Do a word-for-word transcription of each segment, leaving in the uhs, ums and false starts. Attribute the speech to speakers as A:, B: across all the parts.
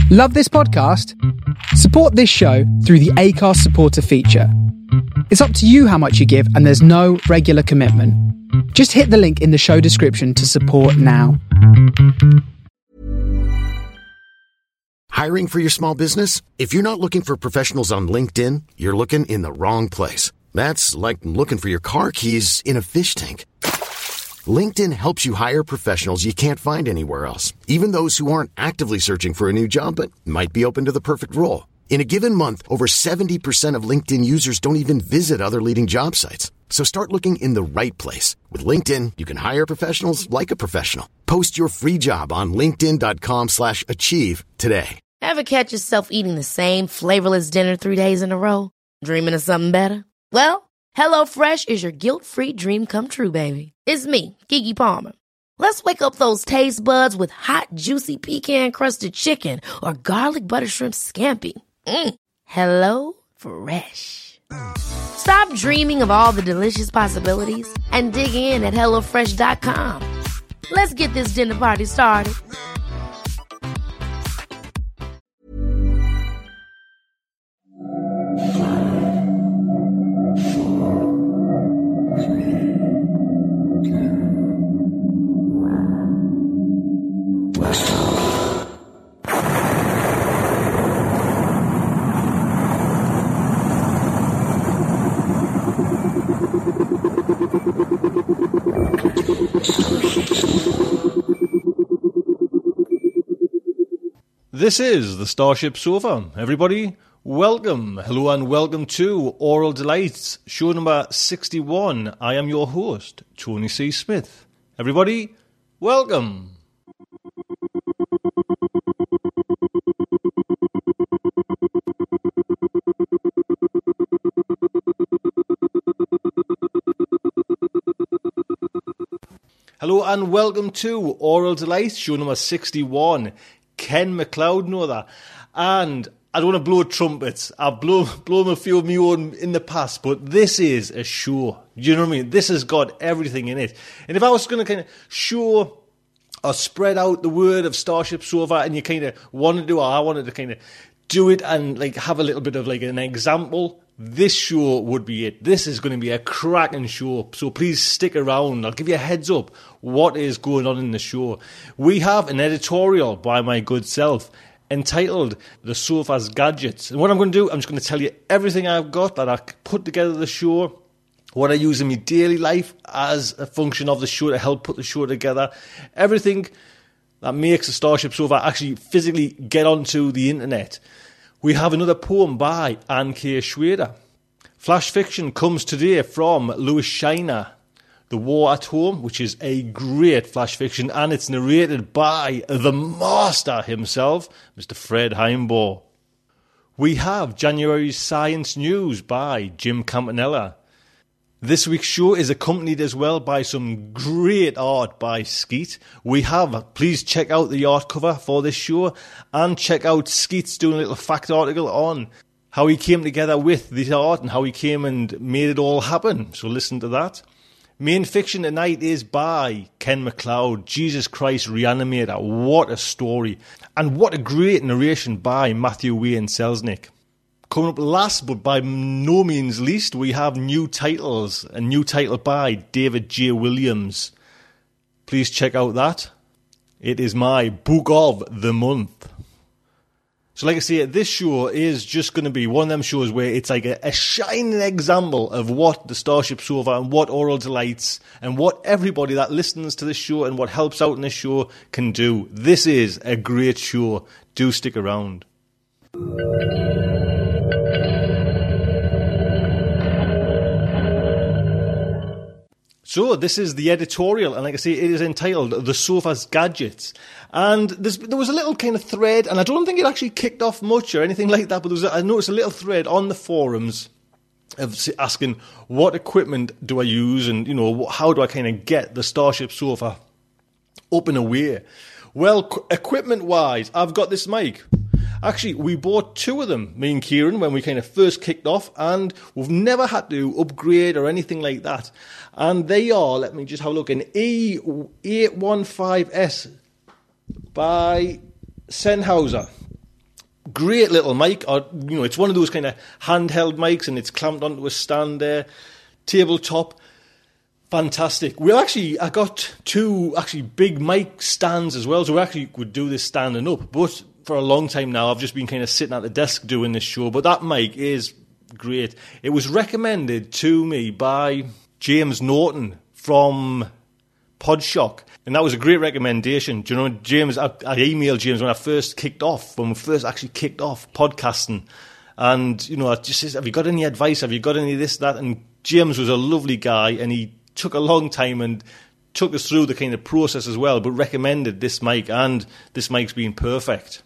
A: Love this podcast? Support this show through the Acast supporter feature. It's up to you how much you give, and there's no regular commitment. Just hit the link in the show description to support now.
B: Hiring for your small business? If you're not looking for professionals on LinkedIn, you're looking in the wrong place. That's like looking for your car keys in a fish tank. LinkedIn helps you hire professionals you can't find anywhere else, even those who aren't actively searching for a new job but might be open to the perfect role. In a given month, over seventy percent of LinkedIn users don't even visit other leading job sites. So start looking in the right place. With LinkedIn, you can hire professionals like a professional. Post your free job on linkedin.com slash achieve today.
C: Ever catch yourself eating the same flavorless dinner three days in a row? Dreaming of something better? Well, HelloFresh is your guilt-free dream come true, baby. It's me, Keke Palmer. Let's wake up those taste buds with hot, juicy pecan-crusted chicken or garlic butter shrimp scampi. Mm. Hello Fresh. Stop dreaming of all the delicious possibilities and dig in at hello fresh dot com. Let's get this dinner party started.
D: This is the Starship Sofa. Everybody, welcome, hello and welcome to Oral Delights, show number sixty-one. I am your host, Tony C. Smith. Everybody, welcome. Hello and welcome to Oral Delights, show number sixty-one. Ken MacLeod know that. And I don't want to blow trumpets. I've blown, blown a few of my own in the past, but this is a show. Do you know what I mean? This has got everything in it. And if I was going to kind of show or spread out the word of Starship Sofa and you kind of wanted to, or I wanted to kind of do it and like have a little bit of like an example, this show would be it. This is going to be a cracking show, so please stick around. I'll give you a heads up what is going on in the show. We have an editorial by my good self entitled The Sofa's Gadgets. And what I'm going to do, I'm just going to tell you everything I've got that I put together the show, what I use in my daily life as a function of the show to help put the show together, everything that makes a Starship Sofa actually physically get onto the internet. We have another poem by Anne K. Schrader. Flash fiction comes today from Louis Shiner, The War at Home, which is a great flash fiction, and it's narrated by the master himself, Mister Fred Heimbaugh. We have January's Science News by Jim Campanella. This week's show is accompanied as well by some great art by Skeet. We have, please check out the art cover for this show and check out Skeet's doing a little fact article on how he came together with the art and how he came and made it all happen. So listen to that. Main fiction tonight is by Ken MacLeod, Jesus Christ Reanimator. What a story. And what a great narration by Matthew Wayne Selznick. Coming up last, but by no means least, we have new titles. A new title by David J. Williams. Please check out that. It is my book of the month. So like I say, this show is just going to be one of them shows where it's like a, a shining example of what the Starship Sofa and what Oral Delights and what everybody that listens to this show and what helps out in this show can do. This is a great show. Do stick around. So this is the editorial, and like I say, it is entitled The Sofa's Gadgets. And there's, there was a little kind of thread, and I don't think it actually kicked off much or anything like that, but there was a, I noticed a little thread on the forums of asking what equipment do I use, and you know, how do I kind of get the Starship Sofa up and away. Well, equipment-wise, I've got this mic. Actually, we bought two of them, me and Kieran, when we kind of first kicked off, and we've never had to upgrade or anything like that. And they are, let me just have a look, an E eight fifteen S by Sennheiser. great little mic. Or, you know, it's one of those kind of handheld mics, and it's clamped onto a stand there. Tabletop. Fantastic. We actually, I got two actually big mic stands as well, so we actually could do this standing up. But for a long time now, I've just been kind of sitting at the desk doing this show. But that mic is great. It was recommended to me by James Norton from Podshock, and that was a great recommendation. Do you know, James, I, I emailed James when I first kicked off, when we first actually kicked off podcasting. And, you know, I just said, have you got any advice? Have you got any of this, that? And James was a lovely guy, and he took a long time and took us through the kind of process as well, but recommended this mic, and this mic's been perfect.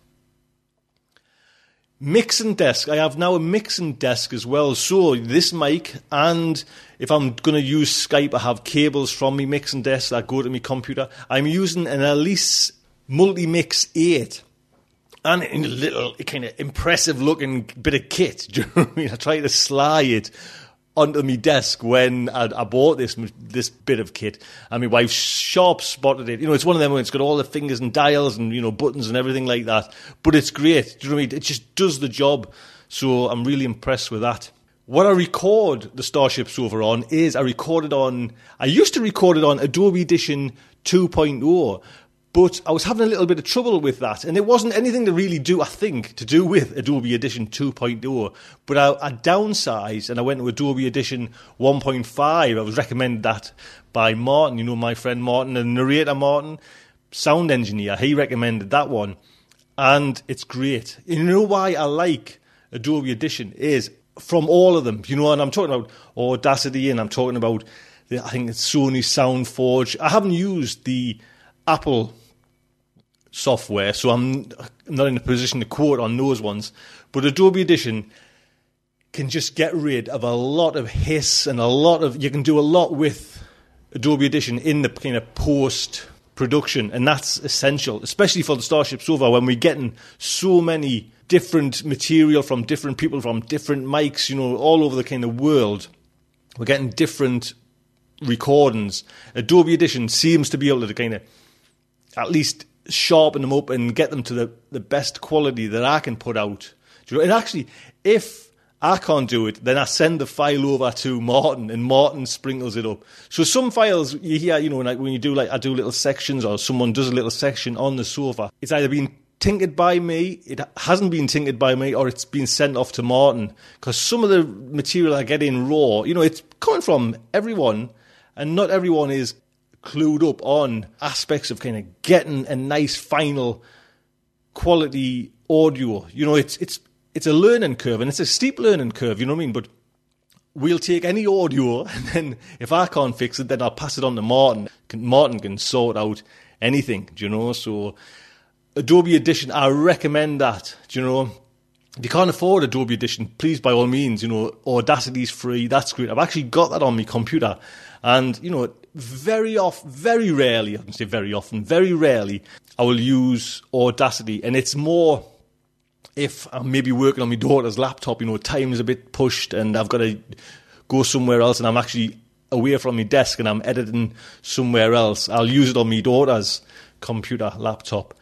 D: Mixing desk. I have now a mixing desk as well. So this mic, and if I'm going to use Skype, I have cables from my mixing desk that go to my computer. I'm using an Elise Multimix eight. And in a little kind of impressive looking bit of kit. Do you know what I mean? I tried to slide it onto my desk when I, I bought this this bit of kit, and my wife sharp spotted it. You know, it's one of them where it's got all the fingers and dials and, you know, buttons and everything like that. But it's great. Do you know what I mean? It just does the job. So I'm really impressed with that. What I record the Starship Sofa on is I recorded on, I used to record it on Adobe Audition two point oh, but I was having a little bit of trouble with that. And it wasn't anything to really do, I think, to do with Adobe Audition two point oh. But I, I downsized and I went to Adobe Audition one point five. I was recommended that by Martin, you know, my friend Martin, the narrator Martin, sound engineer. He recommended that one. And it's great. You know why I like Adobe Audition is from all of them, you know, and I'm talking about Audacity, and I'm talking about, the, I think it's Sony SoundForge. I haven't used the Apple software, so I'm not in a position to quote on those ones, but Adobe Audition can just get rid of a lot of hiss and a lot of, you can do a lot with Adobe Audition in the kind of post production, and that's essential, especially for the Starship Sofa when we're getting so many different material from different people, from different mics, you know, all over the kind of world. We're getting different recordings. Adobe Audition seems to be able to kind of at least sharpen them up and get them to the, the best quality that I can put out. Do you know? And actually, if I can't do it, then I send the file over to Martin, and Martin sprinkles it up. So some files you hear, you know, when, I, when you do, like, I do little sections, or someone does a little section on the sofa, it's either been tinkered by me, it hasn't been tinkered by me, or it's been sent off to Martin. Because some of the material I get in raw, you know, it's coming from everyone, and not everyone is clued up on aspects of kind of getting a nice final quality audio. You know, it's it's it's a learning curve, and it's a steep learning curve, you know what I mean? But we'll take any audio, and then if I can't fix it, then I'll pass it on to Martin. Martin can sort out anything, do you know? So Adobe Audition, I recommend that, do you know? If you can't afford Adobe Audition, please, by all means, you know, Audacity's free, that's great. I've actually got that on my computer, and, you know, very off, very rarely, I can say very often, very rarely, I will use Audacity, and it's more if I'm maybe working on my daughter's laptop, you know, time's a bit pushed and I've got to go somewhere else, and I'm actually away from my desk and I'm editing somewhere else, I'll use it on my daughter's computer, laptop.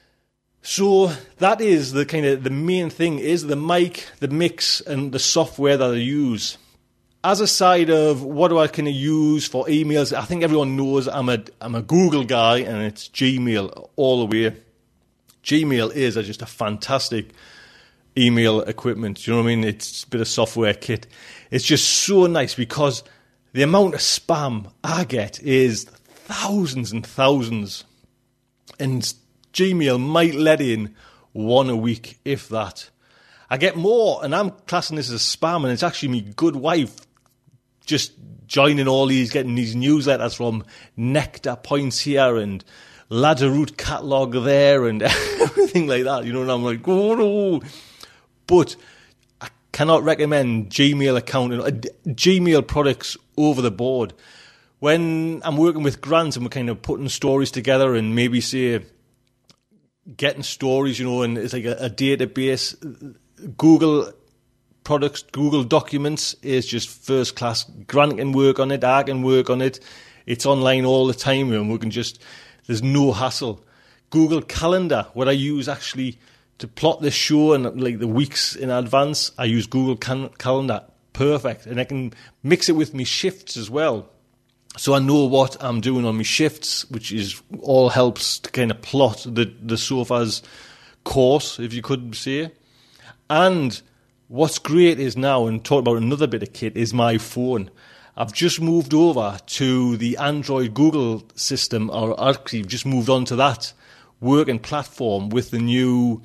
D: So that is the kind of the main thing, is the mic, the mix, and the software that I use. As a side of what do I kind of use for emails, I think everyone knows I'm a I'm a Google guy, and it's Gmail all the way. Gmail is a, just a fantastic email equipment. You know what I mean? It's a bit of software kit. It's just so nice because the amount of spam I get is thousands and thousands, and Gmail might let in one a week, if that. I get more, and I'm classing this as spam, and it's actually my good wife just joining all these, getting these newsletters from Nectar Points here and Ladder Route Catalogue there and everything like that, you know, and I'm like, oh no. But I cannot recommend Gmail account, uh, Gmail products over the board. When I'm working with Grant and we're kind of putting stories together and maybe say, getting stories, you know, and it's like a, a database, Google products, Google Documents is just first class. Grant can work on it, I can work on it. It's online all the time, and we can just, there's no hassle. Google Calendar, what I use actually to plot this show and like the weeks in advance, I use Google Can- Calendar. Perfect. And I can mix it with my shifts as well. So I know what I'm doing on my shifts, which is all helps to kind of plot the, the sofa's course, if you could say. And what's great is now, and talk about another bit of kit, is my phone. I've just moved over to the Android Google system, or actually just moved on to that working platform with the new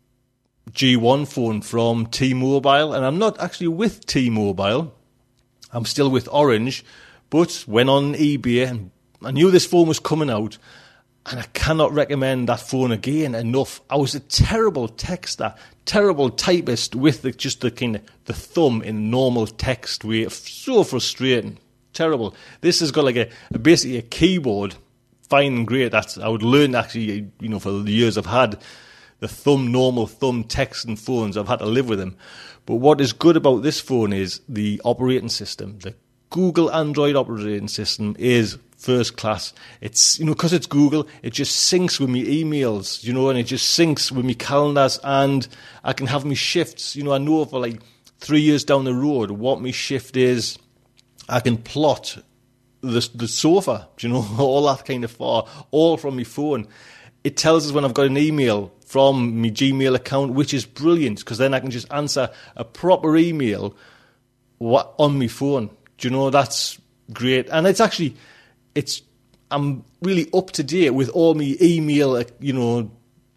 D: G one phone from T-Mobile. And I'm not actually with T-Mobile. I'm still with Orange, but went on eBay and I knew this phone was coming out, and I cannot recommend that phone again enough. I was a terrible texter, terrible typist with the, just the kind of the thumb in normal text way. So frustrating, terrible. This has got like a, a basically a keyboard, fine and great. That's I would learn actually, you know, for the years I've had the thumb, normal thumb texting phones. I've had to live with them. But what is good about this phone is the operating system. The Google Android operating system is first class. It's, you know, because it's Google, it just syncs with me emails, you know, and it just syncs with me calendars, and I can have me shifts. You know, I know for like three years down the road what my shift is. I can plot the the sofa, you know, all that kind of far, all from my phone. It tells us when I've got an email from my Gmail account, which is brilliant, because then I can just answer a proper email what on my phone. Do you know, that's great. And it's actually, it's I'm really up to date with all my email, you know,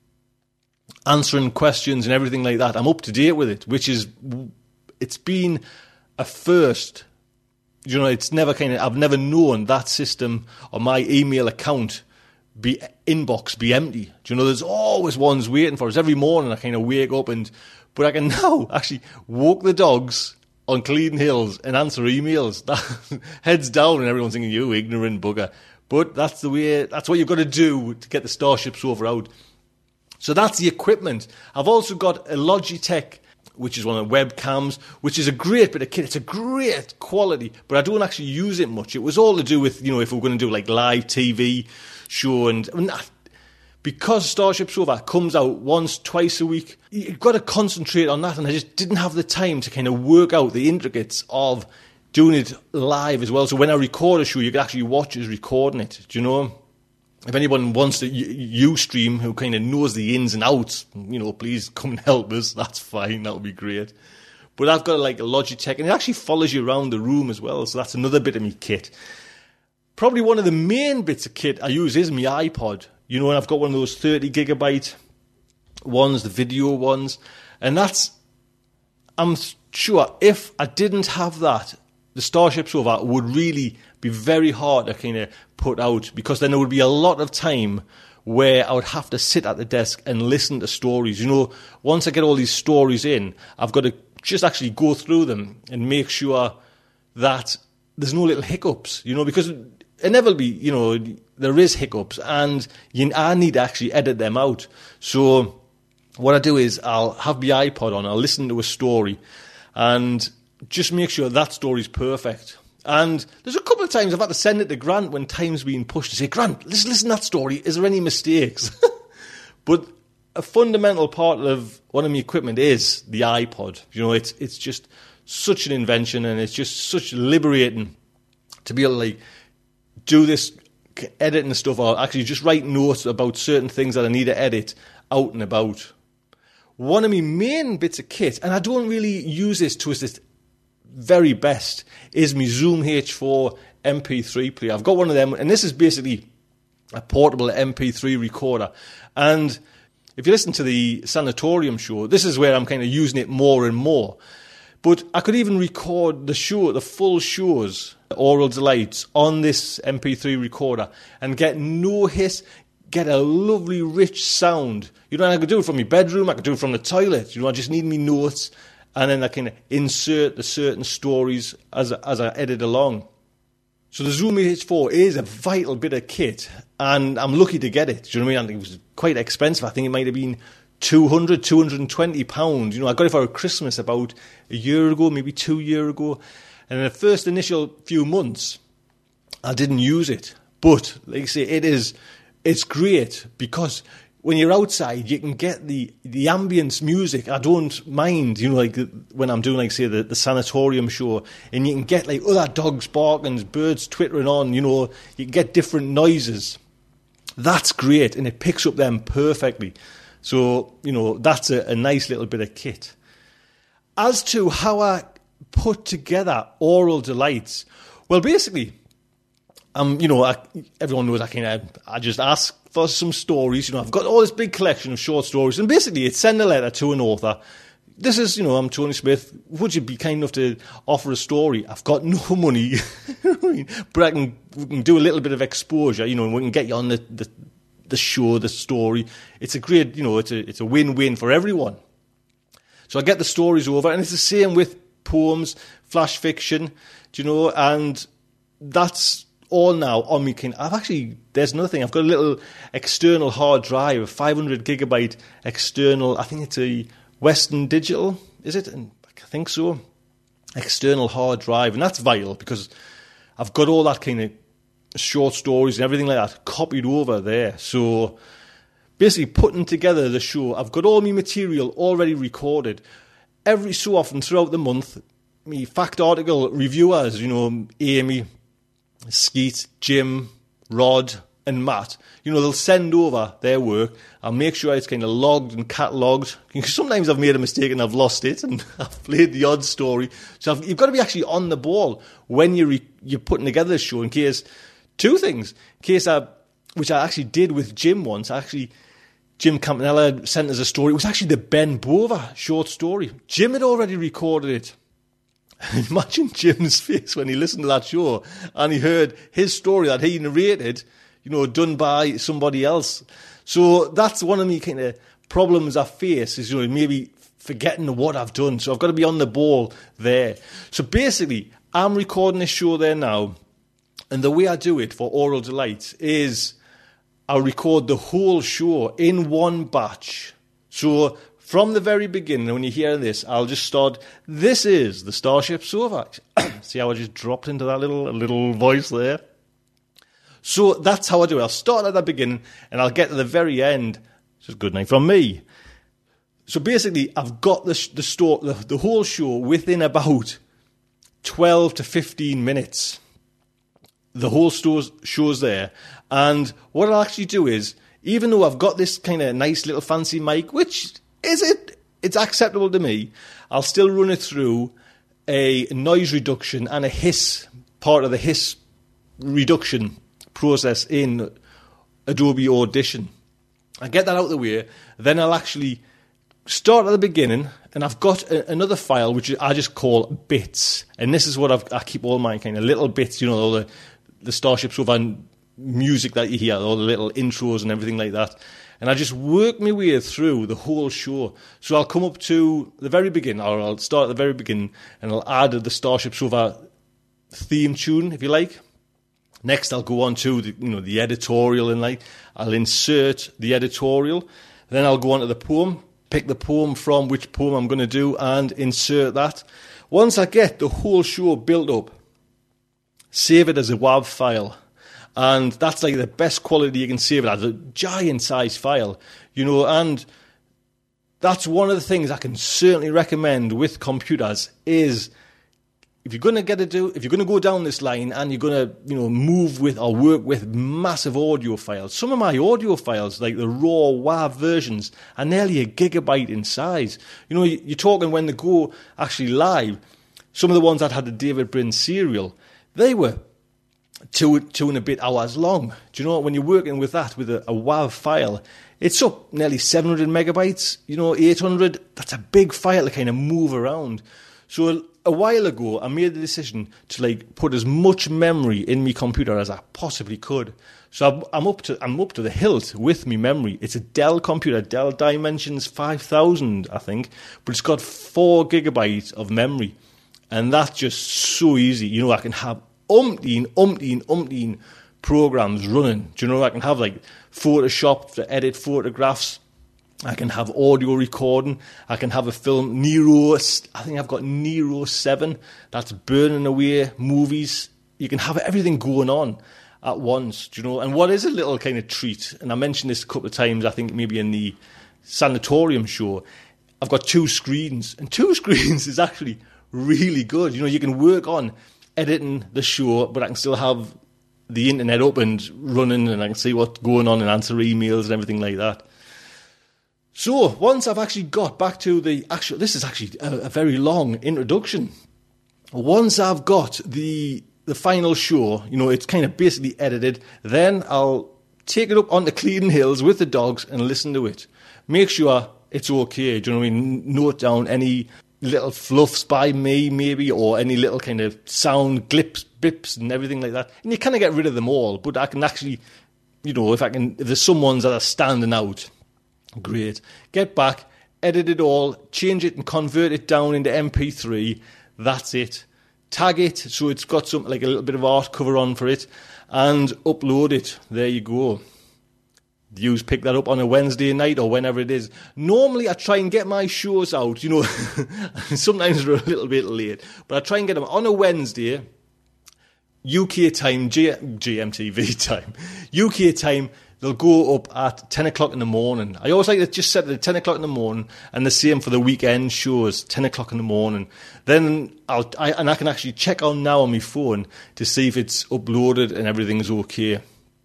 D: answering questions and everything like that. I'm up to date with it, which is, it's been a first. You know, it's never kind of, I've never known that system or my email account be inbox be empty. Do you know, there's always ones waiting for us. Every morning I kind of wake up and, but I can now actually walk the dogs on clean hills and answer emails. That, heads down, and everyone's thinking, you ignorant bugger. But that's the way, that's what you've got to do to get the Starship Sofa out. So that's the equipment. I've also got a Logitech, which is one of the webcams, which is a great bit of kit. It's a great quality, but I don't actually use it much. It was all to do with, you know, if we're going to do like live T V show, and I mean, because Starship Sofa comes out once, twice a week, you've got to concentrate on that, and I just didn't have the time to kind of work out the intricacies of doing it live as well. So when I record a show, you can actually watch us recording it. Do you know? If anyone wants to Ustream, who kind of knows the ins and outs, you know, please come and help us. That's fine. That would be great. But I've got like a Logitech, and it actually follows you around the room as well. So that's another bit of my kit. Probably one of the main bits of kit I use is my iPod. You know, and I've got one of those thirty gigabyte ones, the video ones. And that's, I'm sure if I didn't have that, the Starship Sofa would really be very hard to kind of put out, because then there would be a lot of time where I would have to sit at the desk and listen to stories. You know, once I get all these stories in, I've got to just actually go through them and make sure that there's no little hiccups, you know, because inevitably, you know, there is hiccups, and you, I need to actually edit them out. So what I do is I'll have my iPod on, I'll listen to a story, and just make sure that story's perfect. And there's a couple of times I've had to send it to Grant when time's being pushed to say, Grant, listen, listen to that story. Is there any mistakes? But a fundamental part of one of my equipment is the iPod. You know, it's it's just such an invention, and it's just such liberating to be able to like do this editing and stuff, or actually just write notes about certain things that I need to edit out and about. One of my main bits of kit, and I don't really use this to its very best, is my Zoom H four M P three player. I've got one of them, and this is basically a portable M P three recorder. And if you listen to the Sanatorium show, this is where I'm kind of using it more and more. But I could even record the show, the full shows, Oral Delights, on this M P three recorder and get no hiss, get a lovely rich sound. You know, I could do it from my bedroom, I could do it from the toilet. You know, I just need me notes, and then I can insert the certain stories as as I edit along. So the Zoom H four is a vital bit of kit, and I'm lucky to get it. Do you know what I mean? I think it was quite expensive. I think it might have been two hundred, two hundred twenty pounds. You know, I got it for Christmas about a year ago, maybe two years ago. And in the first initial few months, I didn't use it. But, like I say, it is, it's great because when you're outside, you can get the, the ambience music. I don't mind, you know, like when I'm doing, like, say, the, the sanatorium show, and you can get, like, other dogs barking, birds twittering on, you know, you can get different noises. That's great, and it picks up them perfectly. So, you know, that's a, a nice little bit of kit. As to how I put together Aural Delights, well, basically, um, you know, I, everyone knows I can. I, I just ask for some stories. You know, I've got all this big collection of short stories, and basically, it's send a letter to an author. This is, you know, I'm Tony Smith. Would you be kind enough to offer a story? I've got no money, but I can, we can do a little bit of exposure. You know, and we can get you on the, the the show, the story. It's a great, you know, it's a it's a win-win for everyone. So I get the stories over, and it's the same with poems, flash fiction, do you know, and that's all now on me. Kind, I've actually, there's another thing. I've got a little external hard drive, a five hundred gigabyte external. I think it's a Western Digital, is it? And I think so. External hard drive, and that's vital because I've got all that kind of short stories and everything like that copied over there. So basically putting together the show, I've got all my material already recorded. Every so often throughout the month, me fact article reviewers, you know, Amy, Skeet, Jim, Rod and Matt, you know, they'll send over their work. I'll make sure it's kind of logged and catalogued. Sometimes I've made a mistake and I've lost it and I've played the odd story. So I've, you've got to be actually on the ball when you're, re, you're putting together this show in case, two things, in case I, which I actually did with Jim once, I actually, Jim Campanella sent us a story. It was actually the Ben Bova short story. Jim had already recorded it. Imagine Jim's face when he listened to that show and he heard his story that he narrated, you know, done by somebody else. So that's one of the kind of problems I face is, you know, maybe forgetting what I've done. So I've got to be on the ball there. So basically, I'm recording this show there now, and the way I do it for Aural Delights is I'll record the whole show in one batch. So from the very beginning, when you hear this, I'll just start, this is the Starship Sofa. See how I just dropped into that little little voice there? So that's how I do it. I'll start at the beginning and I'll get to the very end. Just good night from me. So basically, I've got the the, store, the the whole show within about twelve to fifteen minutes. The whole store's, show's there. And what I'll actually do is, even though I've got this kind of nice little fancy mic, which is it, it's acceptable to me, I'll still run it through a noise reduction and a hiss, part of the hiss reduction process in Adobe Audition. I get that out of the way, then I'll actually start at the beginning, and I've got a, another file which I just call bits, and this is what I've, I keep all my kind of little bits, you know, all the, the Starship Sofa music that you hear, all the little intros and everything like that, and I just work my way through the whole show. So I'll come up to the very beginning, or I'll start at the very beginning, and I'll add the Starship Sofa theme tune, if you like. Next, I'll go on to the, you know, the editorial, and like I'll insert the editorial. Then I'll go on to the poem, pick the poem from which poem I'm going to do, and insert that. Once I get the whole show built up, save it as a W A V file, and that's like the best quality you can save it as, a giant size file, you know. And that's one of the things I can certainly recommend with computers is, if you're going to get to do, if you're going to go down this line and you're going to, you know, move with or work with massive audio files, some of my audio files, like the raw W A V versions, are nearly a gigabyte in size. You know, you're talking when they go actually live, some of the ones that had the David Brin serial, they were two, two and a bit hours long. Do you know, when you're working with that, with a, a W A V file, it's up nearly seven hundred megabytes, you know, eight hundred. That's a big file to kind of move around. So a while ago, I made the decision to like put as much memory in my computer as I possibly could. So I'm up to I'm up to the hilt with my memory. It's a Dell computer, Dell Dimensions five thousand, I think, but it's got four gigabytes of memory, and that's just so easy. You know, I can have umpteen, umpteen, umpteen programs running. Do you know, I can have like Photoshop to edit photographs. I can have audio recording. I can have a film, Nero, I think I've got Nero seven, that's burning away movies. You can have everything going on. at once, do you know? And what is a little kind of treat, and I mentioned this a couple of times, I think maybe in the sanatorium show, I've got two screens, and two screens is actually really good. You know, you can work on editing the show, but I can still have the internet up and running, and I can see what's going on and answer emails and everything like that. So once I've actually got back to the actual, this is actually a, a very long introduction. Once I've got the the final show, you know, it's kind of basically edited, then I'll take it up onto Cleedon Hills with the dogs and listen to it. Make sure it's okay, do you know what I mean? Note down any little fluffs by me, maybe, or any little kind of sound glips, bips, and everything like that. And you kind of get rid of them all, but I can actually, you know, if I can, if there's some ones that are standing out, great. Get back, edit it all, change it and convert it down into M P three. That's it. Tag it so it's got some, like a little bit of art cover on for it, and upload it. There you go. You pick that up on a Wednesday night or whenever it is. Normally I try and get my shows out, you know, sometimes they're a little bit late, but I try and get them on a Wednesday, U K time, G- G M T V time, U K time. They'll go up at ten o'clock in the morning. I always like to just set it at ten o'clock in the morning, and the same for the weekend shows, ten o'clock in the morning. Then I'll, I, and I can actually check on now on my phone to see if it's uploaded and everything's okay.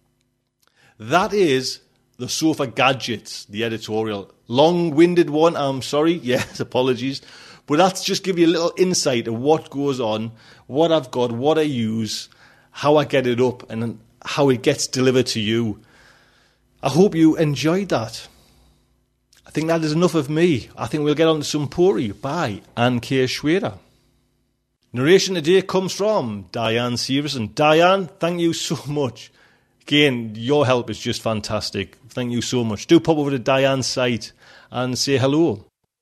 D: That is the Sofa Gadgets, the editorial. Long-winded one, I'm sorry. Yes, apologies. But that's just give you a little insight of what goes on, what I've got, what I use, how I get it up, and how it gets delivered to you. I hope you enjoyed that. I think that is enough of me. I think we'll get on to some Pori by Anne K. Schweder. Narration today comes from Diane Severson. Diane, thank you so much. Again, your help is just fantastic. Thank you so much. Do pop over to Diane's site and say hello.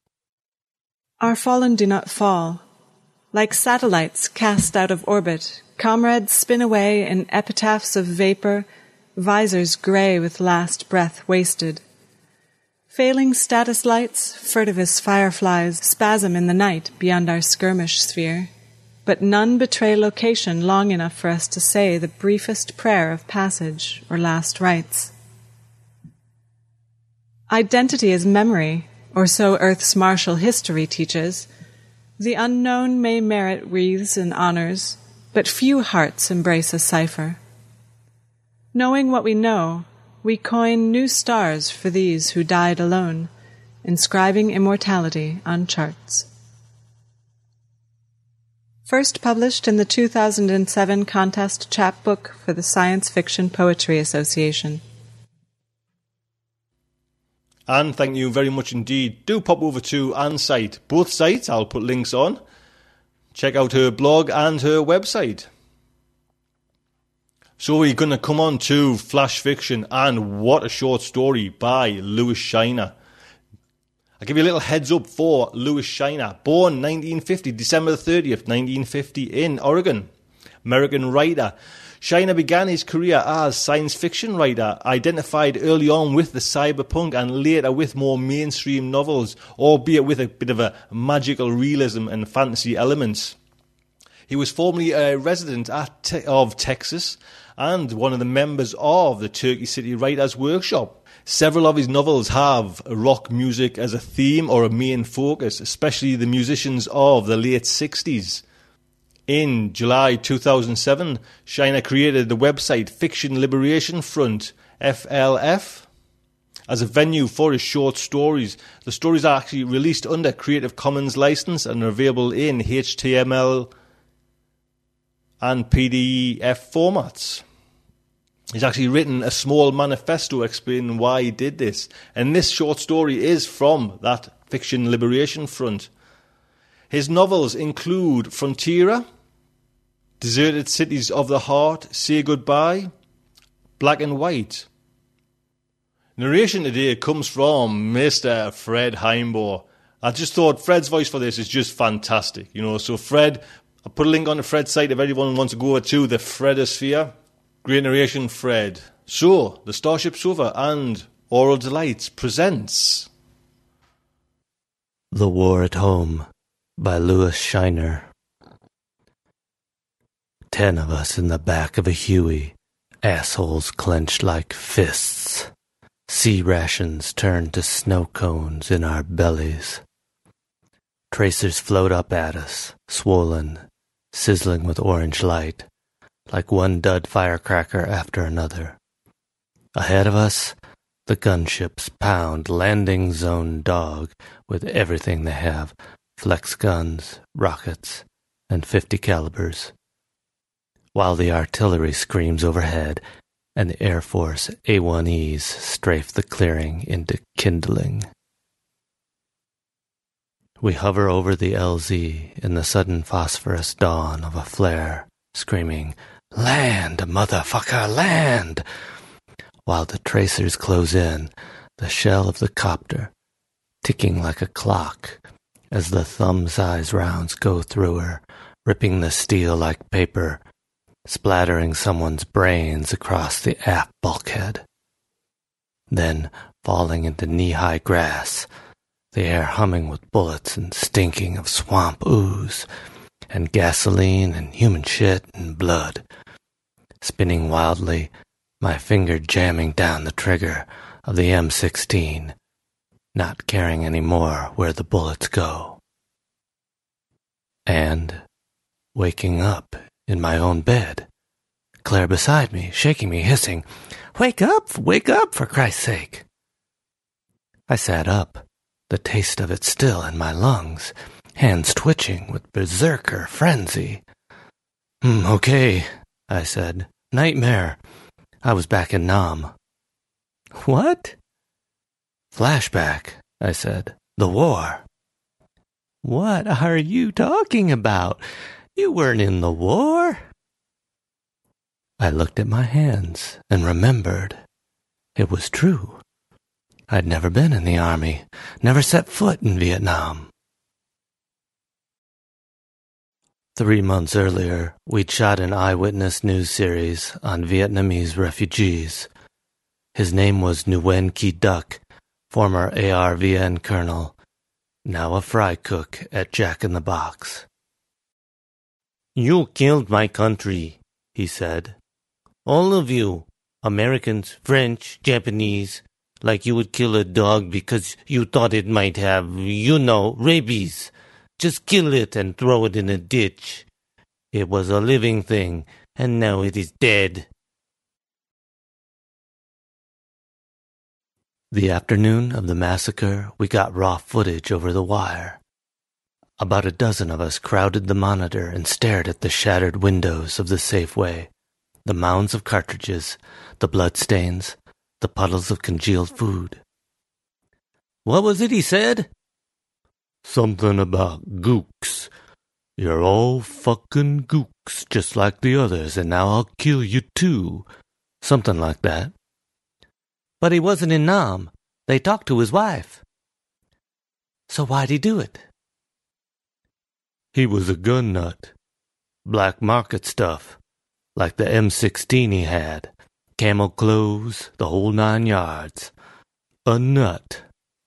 E: Our fallen do not fall. Like satellites cast out of orbit, comrades spin away in epitaphs of vapor, visors grey with last breath wasted. Failing status lights, furtive as fireflies, spasm in the night beyond our skirmish sphere, but none betray location long enough for us to say the briefest prayer of passage or last rites. Identity is memory, or so Earth's martial history teaches. The unknown may merit wreaths and honors, but few hearts embrace a cipher. Knowing what we know, we coin new stars for these who died alone, inscribing immortality on charts. First published in the two thousand seven contest chapbook for the Science Fiction Poetry Association.
D: Anne, thank you very much indeed. Do pop over to Anne's site. Both sites, I'll put links on. Check out her blog and her website. So we're going to come on to Flash Fiction, and what a short story by Louis Shiner. I'll give you a little heads up for Louis Shiner. Born nineteen fifty, December thirtieth, nineteen fifty in Oregon. American writer. Shiner began his career as science fiction writer, identified early on with the cyberpunk and later with more mainstream novels, albeit with a bit of a magical realism and fantasy elements. He was formerly a resident at te- of Texas and one of the members of the Turkey City Writers Workshop. Several of his novels have rock music as a theme or a main focus, especially the musicians of the late sixties. In July two thousand seven, Shiner created the website Fiction Liberation Front, F L F, as a venue for his short stories. The stories are actually released under Creative Commons license and are available in H T M L and P D F formats. He's actually written a small manifesto explaining why he did this, and this short story is from that Fiction Liberation Front. His novels include Frontiera, Deserted Cities of the Heart, Say Goodbye, Black and White. Narration today comes from Mister Fred Heimbohr. I just thought Fred's voice for this is just fantastic. You know, so Fred, I'll put a link on the Fred site if anyone wants to go to the Fredosphere. Great narration, Fred. So, the Starship Sofa and Aural Delights presents
F: The War at Home by Louis Shiner. Ten of us in the back of a Huey, Assholes clenched like fists. Sea rations turned to snow cones in our bellies. Tracers float up at us, swollen, sizzling with orange light, like one dud firecracker after another. Ahead of us, the gunships pound landing zone dog with everything they have, flex guns, rockets, and fifty calibers, while the artillery screams overhead and the Air Force A one Es strafe the clearing into kindling. We hover over the L Z in the sudden phosphorus dawn of a flare, screaming, "Land, motherfucker, land!" While the tracers close in, the shell of the copter, ticking like a clock, as the thumb-size rounds go through her, ripping the steel like paper, splattering someone's brains across the aft bulkhead. Then, falling into knee-high grass, the air humming with bullets and stinking of swamp ooze, and gasoline and human shit and blood. Spinning wildly, my finger jamming down the trigger of the M sixteen, not caring any more where the bullets go. And, waking up in my own bed, Claire beside me, shaking me, hissing, "Wake up! Wake up, for Christ's sake!" I sat up, the taste of it still in my lungs, hands twitching with berserker frenzy. Mm, okay, I said. Nightmare. I was back in Nam. What? Flashback, I said. The war. What are you talking about? You weren't in the war. I looked at my hands and remembered. It was true. I'd never been in the army, never set foot in Vietnam. Three months earlier, we'd shot an eyewitness news series on Vietnamese refugees. His name was Nguyen Qui Duc, former A R V N colonel, now a fry cook at Jack in the Box. "You killed my country," he said. "All of you, Americans, French, Japanese, like you would kill a dog because you thought it might have, you know, rabies. Just kill it and throw it in a ditch. It was a living thing, and now it is dead." The afternoon of the massacre, we got raw footage over the wire. About a dozen of us crowded the monitor and stared at the shattered windows of the Safeway, the mounds of cartridges, the bloodstains, the puddles of congealed food. "What was it he said?" "Something about gooks. You're all fucking gooks, just like the others, and now I'll kill you too." Something like that. "But he wasn't in Nam. They talked to his wife." "So why'd he do it?" "He was a gun nut. Black market stuff, like the M sixteen he had. Camel clothes, the whole nine yards. A nut."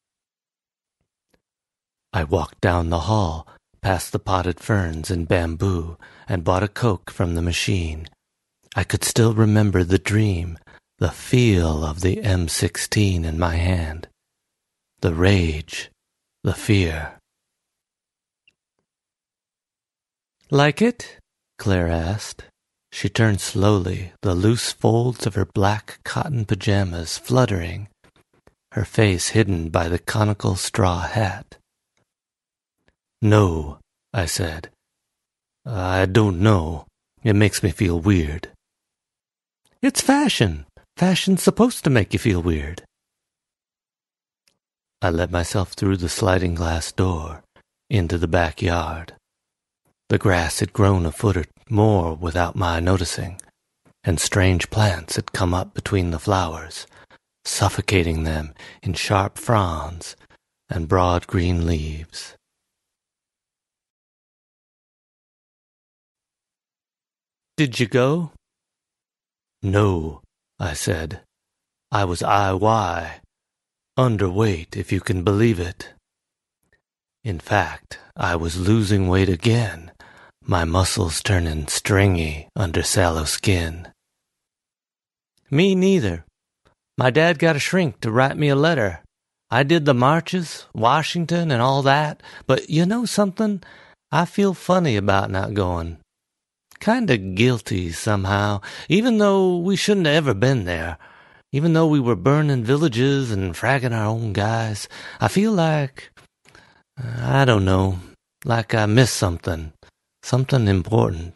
F: I walked down the hall, past the potted ferns and bamboo, and bought a Coke from the machine. I could still remember the dream, the feel of the M sixteen in my hand, the rage, the fear. "Like it?" Claire asked. She turned slowly, the loose folds of her black cotton pajamas fluttering, her face hidden by the conical straw hat. "No," I said. "I don't know. It makes me feel weird." "It's fashion. Fashion's supposed to make you feel weird." I let myself through the sliding glass door, into the backyard. The grass had grown a foot or more without my noticing, and strange plants had come up between the flowers, suffocating them in sharp fronds and broad green leaves. "Did you go?" "No," I said. "I was I Y, underweight, if you can believe it. In fact, I was losing weight again, my muscles turning stringy under sallow skin." Me neither. My dad got a shrink to write me a letter. I did the marches, Washington, and all that, but you know something? I feel funny about not going. Kinda guilty somehow, even though we shouldn't have ever been there. Even though we were burning villages and fragging our own guys, I feel like, I don't know, like I missed something, something important.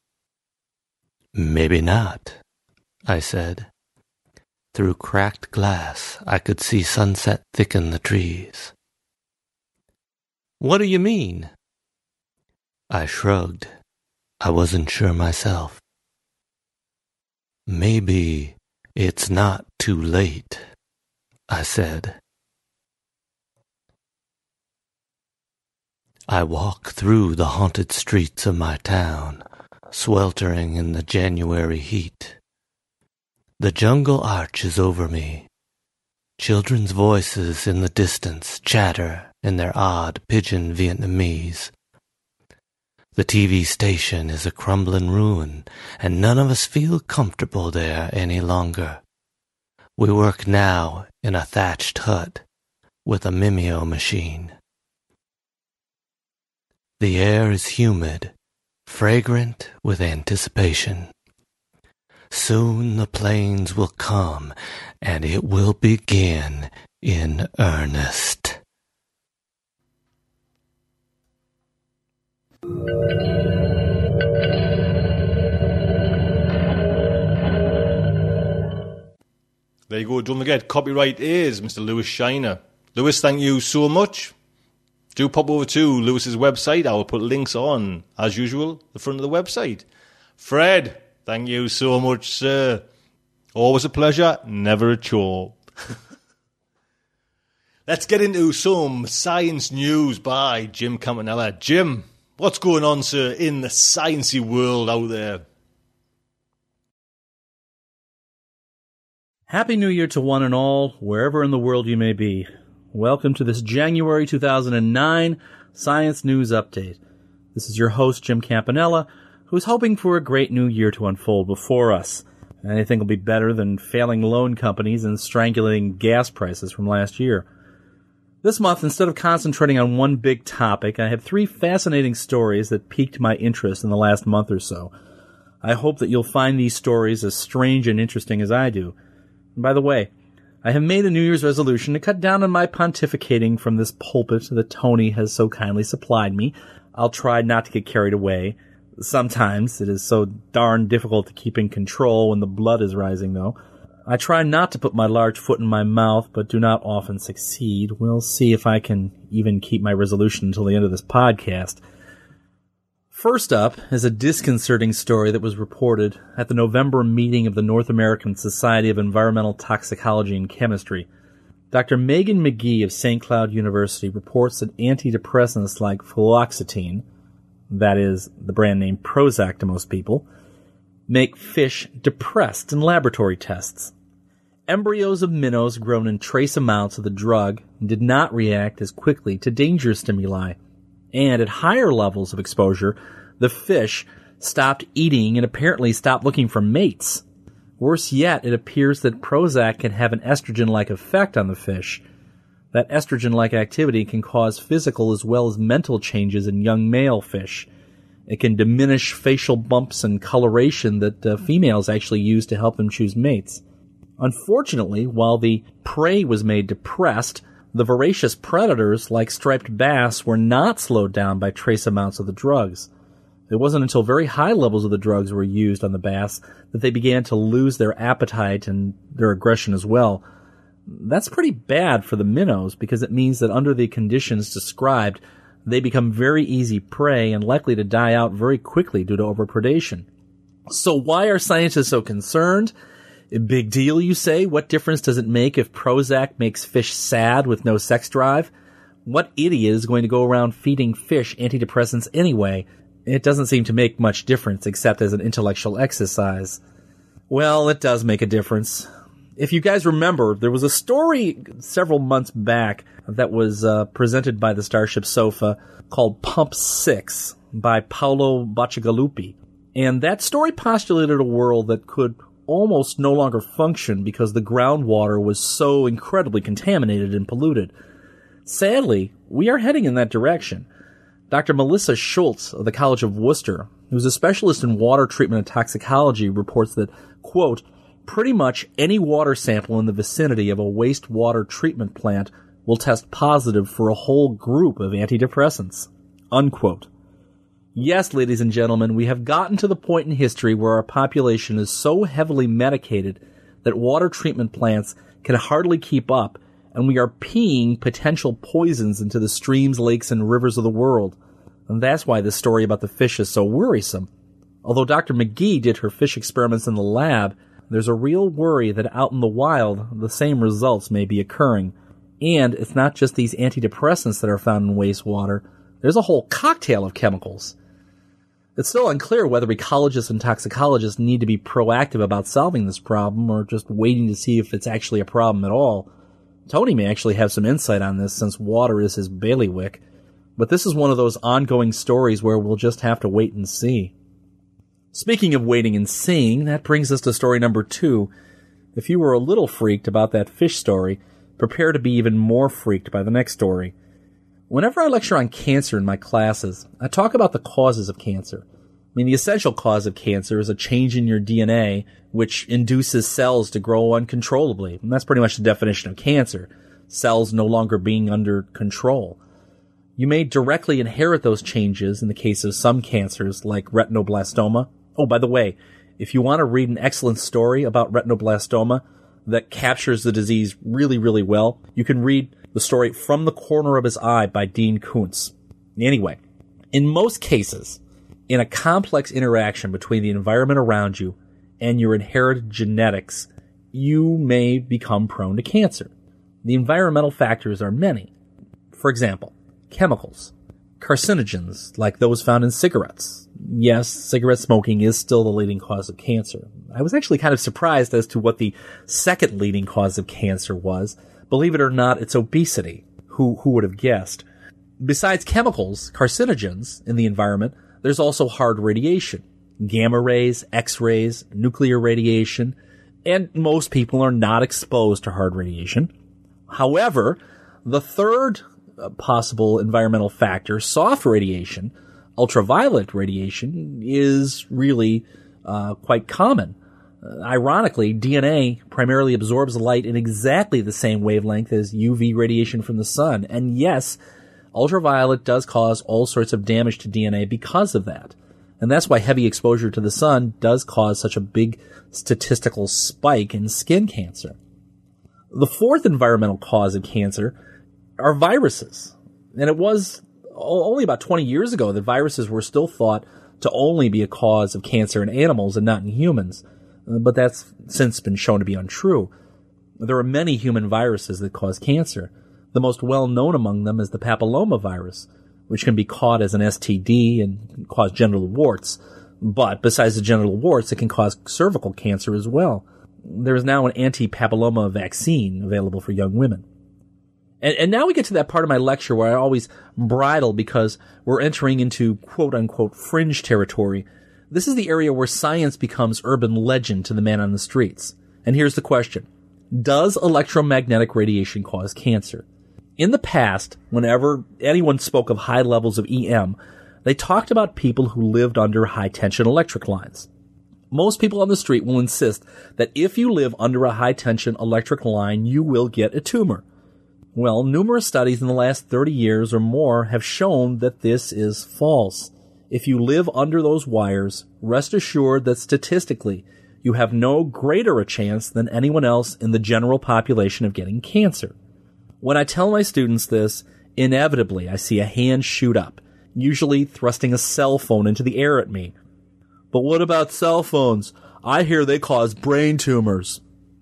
F: Maybe not, I said. Through cracked glass, I could see sunset thicken the trees. What do you mean? I shrugged. I wasn't sure myself. Maybe it's not too late, I said. I walk through the haunted streets of my town, sweltering in the January heat. The jungle arches over me. Children's voices in the distance chatter in their odd pidgin Vietnamese. The T V station is a crumbling ruin, and none of us feel comfortable there any longer. We work now in a thatched hut with a Mimeo machine. The air is humid, fragrant with anticipation. Soon the plains will come, and it will begin in earnest.
D: There you go, don't forget, copyright is Mister Lewis Shiner. Lewis, thank you so much. Do pop over to Lewis's website. I will put links on, as usual, the front of the website. Fred, thank you so much, sir. Always a pleasure, never a chore. Let's get into some science news by Jim Campanella. Jim, what's going on, sir, in the sciencey world out there?
G: Happy New Year to one and all, wherever in the world you may be. Welcome to this January two thousand nine Science News Update. This is your host, Jim Campanella, who's hoping for a great new year to unfold before us. Anything will be better than failing loan companies and strangulating gas prices from last year. This month, instead of concentrating on one big topic, I have three fascinating stories that piqued my interest in the last month or so. I hope that you'll find these stories as strange and interesting as I do. And by the way, I have made a New Year's resolution to cut down on my pontificating from this pulpit that Tony has so kindly supplied me. I'll try not to get carried away. Sometimes it is so darn difficult to keep in control when the blood is rising, though. I try not to put my large foot in my mouth, but do not often succeed. We'll see if I can even keep my resolution until the end of this podcast. First up is a disconcerting story that was reported at the November meeting of the North American Society of Environmental Toxicology and Chemistry. Doctor Megan McGee of Saint Cloud University reports that antidepressants like fluoxetine, that is, the brand name Prozac to most people, make fish depressed in laboratory tests. Embryos of minnows grown in trace amounts of the drug did not react as quickly to danger stimuli, and at higher levels of exposure, the fish stopped eating and apparently stopped looking for mates. Worse yet, it appears that Prozac can have an estrogen-like effect on the fish. That estrogen-like activity can cause physical as well as mental changes in young male fish. It can diminish facial bumps and coloration that uh, females actually use to help them choose mates. Unfortunately, while the prey was made depressed, the voracious predators, like striped bass, were not slowed down by trace amounts of the drugs. It wasn't until very high levels of the drugs were used on the bass that they began to lose their appetite and their aggression as well. That's pretty bad for the minnows because it means that under the conditions described, they become very easy prey and likely to die out very quickly due to overpredation. So why are scientists so concerned? A big deal, you say? What difference does it make if Prozac makes fish sad with no sex drive? What idiot is going to go around feeding fish antidepressants anyway? It doesn't seem to make much difference except as an intellectual exercise. Well, it does make a difference. If you guys remember, there was a story several months back that was uh, presented by the Starship Sofa called Pump six by Paolo Bacigalupi. And that story postulated a world that could almost no longer function because the groundwater was so incredibly contaminated and polluted. Sadly, we are heading in that direction. Doctor Melissa Schultz of the College of Worcester, who's a specialist in water treatment and toxicology, reports that, quote, pretty much any water sample in the vicinity of a wastewater treatment plant will test positive for a whole group of antidepressants, unquote. Yes, ladies and gentlemen, we have gotten to the point in history where our population is so heavily medicated that water treatment plants can hardly keep up, and we are peeing potential poisons into the streams, lakes, and rivers of the world. And that's why this story about the fish is so worrisome. Although Doctor McGee did her fish experiments in the lab, there's a real worry that out in the wild, the same results may be occurring. And it's not just these antidepressants that are found in wastewater. There's a whole cocktail of chemicals. It's still unclear whether ecologists and toxicologists need to be proactive about solving this problem or just waiting to see if it's actually a problem at all. Tony may actually have some insight on this since water is his bailiwick, but this is one of those ongoing stories where we'll just have to wait and see. Speaking of waiting and seeing, that brings us to story number two. If you were a little freaked about that fish story, prepare to be even more freaked by the next story. Whenever I lecture on cancer in my classes, I talk about the causes of cancer. I mean, the essential cause of cancer is a change in your D N A, which induces cells to grow uncontrollably. And that's pretty much the definition of cancer. Cells no longer being under control. You may directly inherit those changes in the case of some cancers, like retinoblastoma. Oh, by the way, if you want to read an excellent story about retinoblastoma that captures the disease really, really well, you can read the story From the Corner of His Eye by Dean Koontz. Anyway, in most cases, in a complex interaction between the environment around you and your inherited genetics, you may become prone to cancer. The environmental factors are many. For example, chemicals, carcinogens like those found in cigarettes. Yes, cigarette smoking is still the leading cause of cancer. I was actually kind of surprised as to what the second leading cause of cancer was. Believe it or not, it's obesity. Who who would have guessed? Besides chemicals, carcinogens in the environment, there's also hard radiation. Gamma rays, X-rays, nuclear radiation, and most people are not exposed to hard radiation. However, the third possible environmental factor, soft radiation, ultraviolet radiation, is really uh, quite common. Uh, ironically, D N A primarily absorbs light in exactly the same wavelength as U V radiation from the sun. And yes, ultraviolet does cause all sorts of damage to D N A because of that. And that's why heavy exposure to the sun does cause such a big statistical spike in skin cancer. The fourth environmental cause of cancer are viruses. And it was only about twenty years ago that viruses were still thought to only be a cause of cancer in animals and not in humans. But that's since been shown to be untrue. There are many human viruses that cause cancer. The most well-known among them is the papillomavirus, which can be caught as an S T D and cause genital warts. But besides the genital warts, it can cause cervical cancer as well. There is now an anti-papilloma vaccine available for young women. And, and now we get to that part of my lecture where I always bridle because we're entering into quote-unquote fringe territory. This is the area where science becomes urban legend to the man on the streets. And here's the question. Does electromagnetic radiation cause cancer? In the past, whenever anyone spoke of high levels of E M, they talked about people who lived under high-tension electric lines. Most people on the street will insist that if you live under a high-tension electric line, you will get a tumor. Well, numerous studies in the last thirty years or more have shown that this is false. If you live under those wires, rest assured that statistically, you have no greater a chance than anyone else in the general population of getting cancer. When I tell my students this, inevitably I see a hand shoot up, usually thrusting a cell phone into the air at me. But what about cell phones? I hear they cause brain tumors.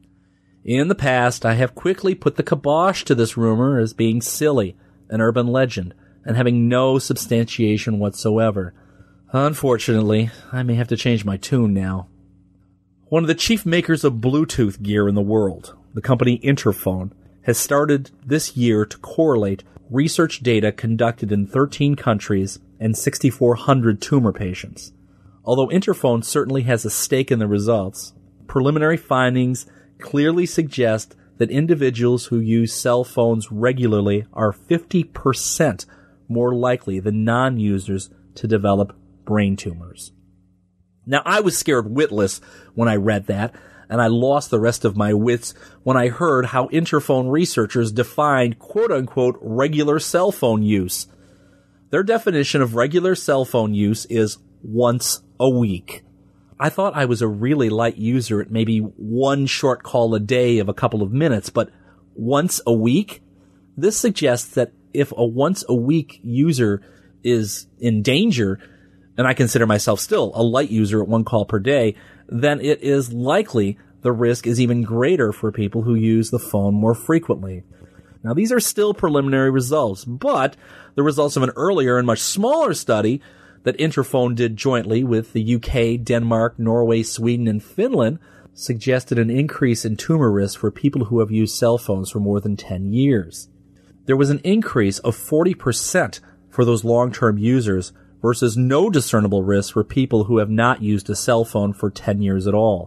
G: In the past, I have quickly put the kibosh to this rumor as being silly, an urban legend, and having no substantiation whatsoever. Unfortunately, I may have to change my tune now. One of the chief makers of Bluetooth gear in the world, the company Interphone, has started this year to correlate research data conducted in thirteen countries and six thousand four hundred tumor patients. Although Interphone certainly has a stake in the results, preliminary findings clearly suggest that individuals who use cell phones regularly are fifty percent more likely than non-users to develop brain tumors. Now, I was scared witless when I read that, and I lost the rest of my wits when I heard how Interphone researchers defined quote-unquote regular cell phone use. Their definition of regular cell phone use is once a week. I thought I was a really light user at maybe one short call a day of a couple of minutes, but once a week? This suggests that if a once a week user is in danger, and I consider myself still a light user at one call per day, then it is likely the risk is even greater for people who use the phone more frequently. Now, these are still preliminary results, but the results of an earlier and much smaller study that Interphone did jointly with the U K, Denmark, Norway, Sweden, and Finland suggested an increase in tumor risk for people who have used cell phones for more than ten years. There was an increase of forty percent for those long-term users versus no discernible risk for people who have not used a cell phone for ten years at all.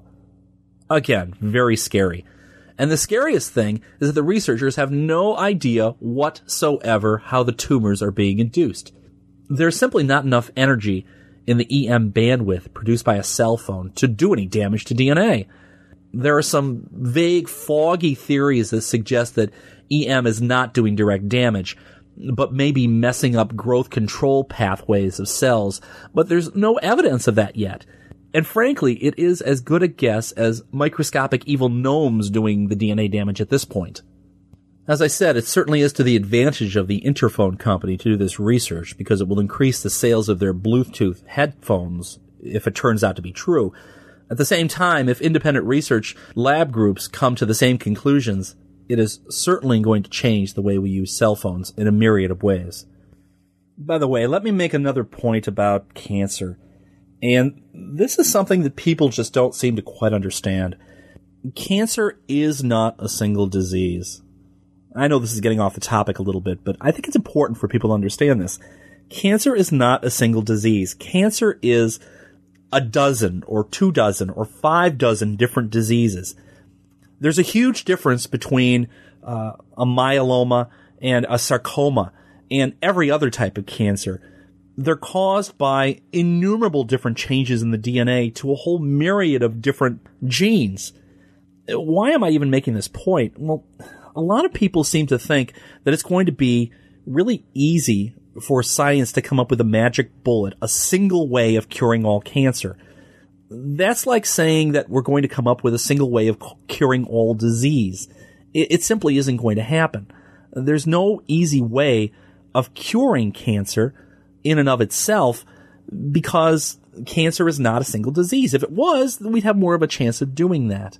G: Again, very scary. And the scariest thing is that the researchers have no idea whatsoever how the tumors are being induced. There's simply not enough energy in the E M bandwidth produced by a cell phone to do any damage to D N A. There are some vague, foggy theories that suggest that E M is not doing direct damage, but maybe messing up growth control pathways of cells, but there's no evidence of that yet. And frankly, it is as good a guess as microscopic evil gnomes doing the D N A damage at this point. As I said, it certainly is to the advantage of the Interphone company to do this research because it will increase the sales of their Bluetooth headphones if it turns out to be true. At the same time, if independent research lab groups come to the same conclusions, it is certainly going to change the way we use cell phones in a myriad of ways. By the way, let me make another point about cancer. And this is something that people just don't seem to quite understand. Cancer is not a single disease. I know this is getting off the topic a little bit, but I think it's important for people to understand this. Cancer is not a single disease. Cancer is a dozen or two dozen or five dozen different diseases. There's a huge difference between uh, a myeloma and a sarcoma and every other type of cancer. They're caused by innumerable different changes in the D N A to a whole myriad of different genes. Why am I even making this point? Well, a lot of people seem to think that it's going to be really easy for science to come up with a magic bullet, a single way of curing all cancer. That's like saying that we're going to come up with a single way of curing all disease. It, it simply isn't going to happen. There's no easy way of curing cancer in and of itself because cancer is not a single disease. If it was, then we'd have more of a chance of doing that.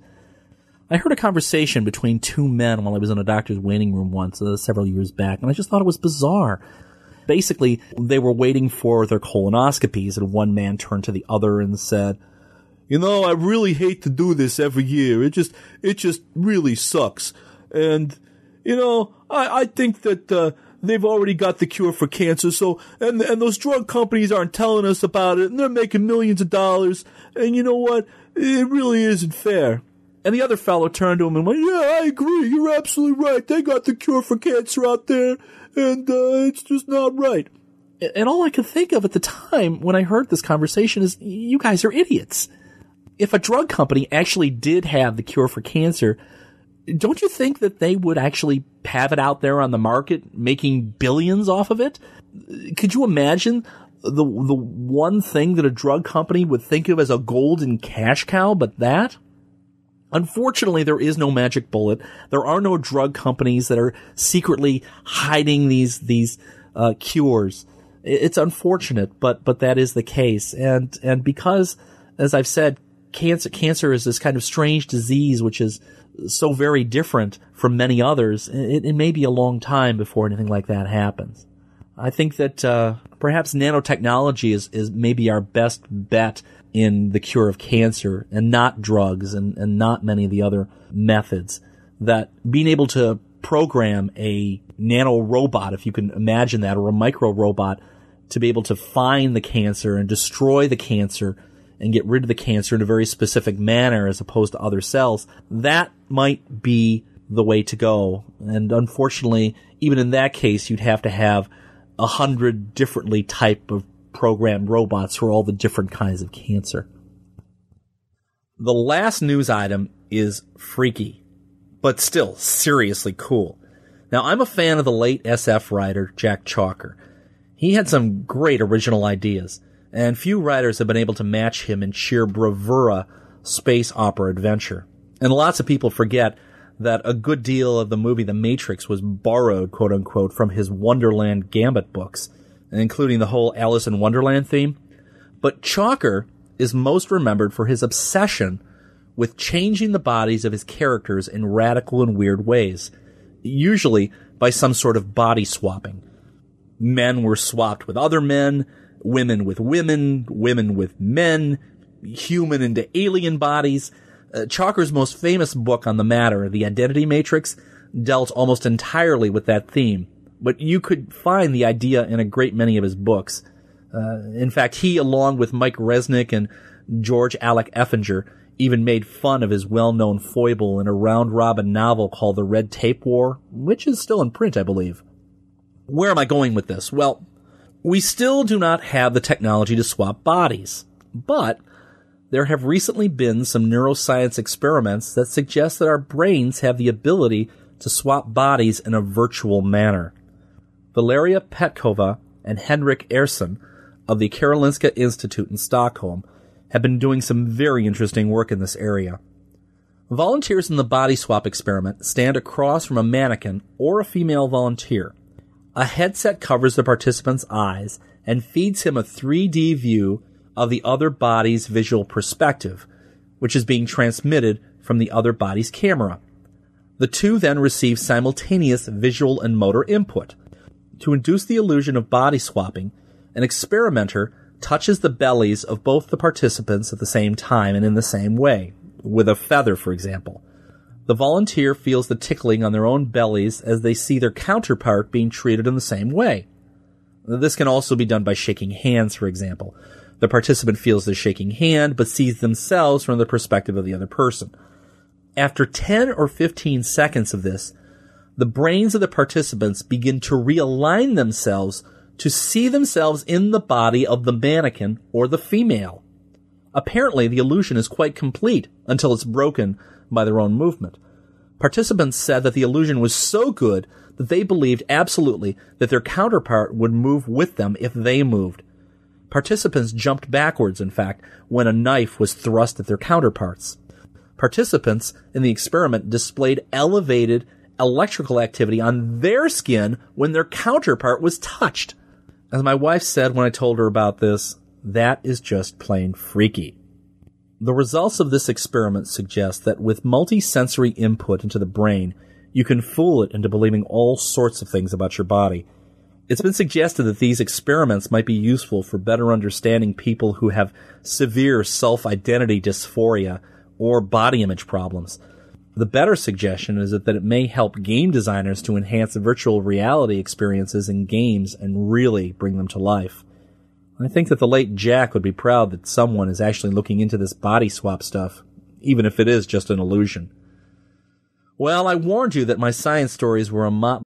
G: I heard a conversation between two men while I was in a doctor's waiting room once, uh, several years back, and I just thought it was bizarre. Basically, they were waiting for their colonoscopies, and one man turned to the other and said, "You know, I really hate to do this every year. It just, it just really sucks. And, you know, I, I think that, uh, they've already got the cure for cancer, so, and, and those drug companies aren't telling us about it, and they're making millions of dollars, and you know what? It really isn't fair." And the other fellow turned to him and went, "Yeah, I agree. You're absolutely right. They got the cure for cancer out there, and uh, it's just not right." And all I could think of at the time when I heard this conversation is, you guys are idiots. If a drug company actually did have the cure for cancer, don't you think that they would actually have it out there on the market, making billions off of it? Could you imagine the the one thing that a drug company would think of as a golden cash cow but that? Unfortunately, there is no magic bullet. There are no drug companies that are secretly hiding these these uh, cures. It's unfortunate, but but that is the case. And and because, as I've said, cancer cancer is this kind of strange disease which is so very different from many others. It, it may be a long time before anything like that happens. I think that uh, perhaps nanotechnology is is maybe our best bet in the cure of cancer, and not drugs and, and not many of the other methods. That being able to program a nano robot, if you can imagine that, or a micro robot, to be able to find the cancer and destroy the cancer and get rid of the cancer in a very specific manner as opposed to other cells, that might be the way to go. And unfortunately, even in that case, you'd have to have a hundred differently type of programmed robots for all the different kinds of cancer. The last news item is freaky, but still seriously cool. Now, I'm a fan of the late S F writer Jack Chalker. He had some great original ideas, and few writers have been able to match him in sheer bravura space opera adventure. And lots of people forget that a good deal of the movie The Matrix was borrowed, quote-unquote, from his Wonderland Gambit books, including the whole Alice in Wonderland theme. But Chalker is most remembered for his obsession with changing the bodies of his characters in radical and weird ways, usually by some sort of body swapping. Men were swapped with other men, women with women, women with men, human into alien bodies. Uh, Chalker's most famous book on the matter, The Identity Matrix, dealt almost entirely with that theme. But you could find the idea in a great many of his books. Uh, in fact, he, along with Mike Resnick and George Alec Effinger, even made fun of his well-known foible in a round-robin novel called The Red Tape War, which is still in print, I believe. Where am I going with this? Well, we still do not have the technology to swap bodies, but there have recently been some neuroscience experiments that suggest that our brains have the ability to swap bodies in a virtual manner. Valeria Petkova and Henrik Ersson of the Karolinska Institute in Stockholm have been doing some very interesting work in this area. Volunteers in the body swap experiment stand across from a mannequin or a female volunteer. A headset covers the participant's eyes and feeds him a three D view of the other body's visual perspective, which is being transmitted from the other body's camera. The two then receive simultaneous visual and motor input. To induce the illusion of body swapping, an experimenter touches the bellies of both the participants at the same time and in the same way, with a feather, for example. The volunteer feels the tickling on their own bellies as they see their counterpart being treated in the same way. This can also be done by shaking hands, for example. The participant feels the shaking hand, but sees themselves from the perspective of the other person. After ten or fifteen seconds of this, the brains of the participants begin to realign themselves to see themselves in the body of the mannequin or the female. Apparently, the illusion is quite complete until it's broken by their own movement. Participants said that the illusion was so good that they believed absolutely that their counterpart would move with them if they moved. Participants jumped backwards, in fact, when a knife was thrust at their counterparts. Participants in the experiment displayed elevated electrical activity on their skin when their counterpart was touched. As my wife said when I told her about this, that is just plain freaky. The results of this experiment suggest that with multi-sensory input into the brain, you can fool it into believing all sorts of things about your body. It's been suggested that these experiments might be useful for better understanding people who have severe self-identity dysphoria or body image problems. The better suggestion is that, that it may help game designers to enhance virtual reality experiences in games and really bring them to life. I think that the late Jack would be proud that someone is actually looking into this body swap stuff, even if it is just an illusion. Well, I warned you that my science stories were a mop.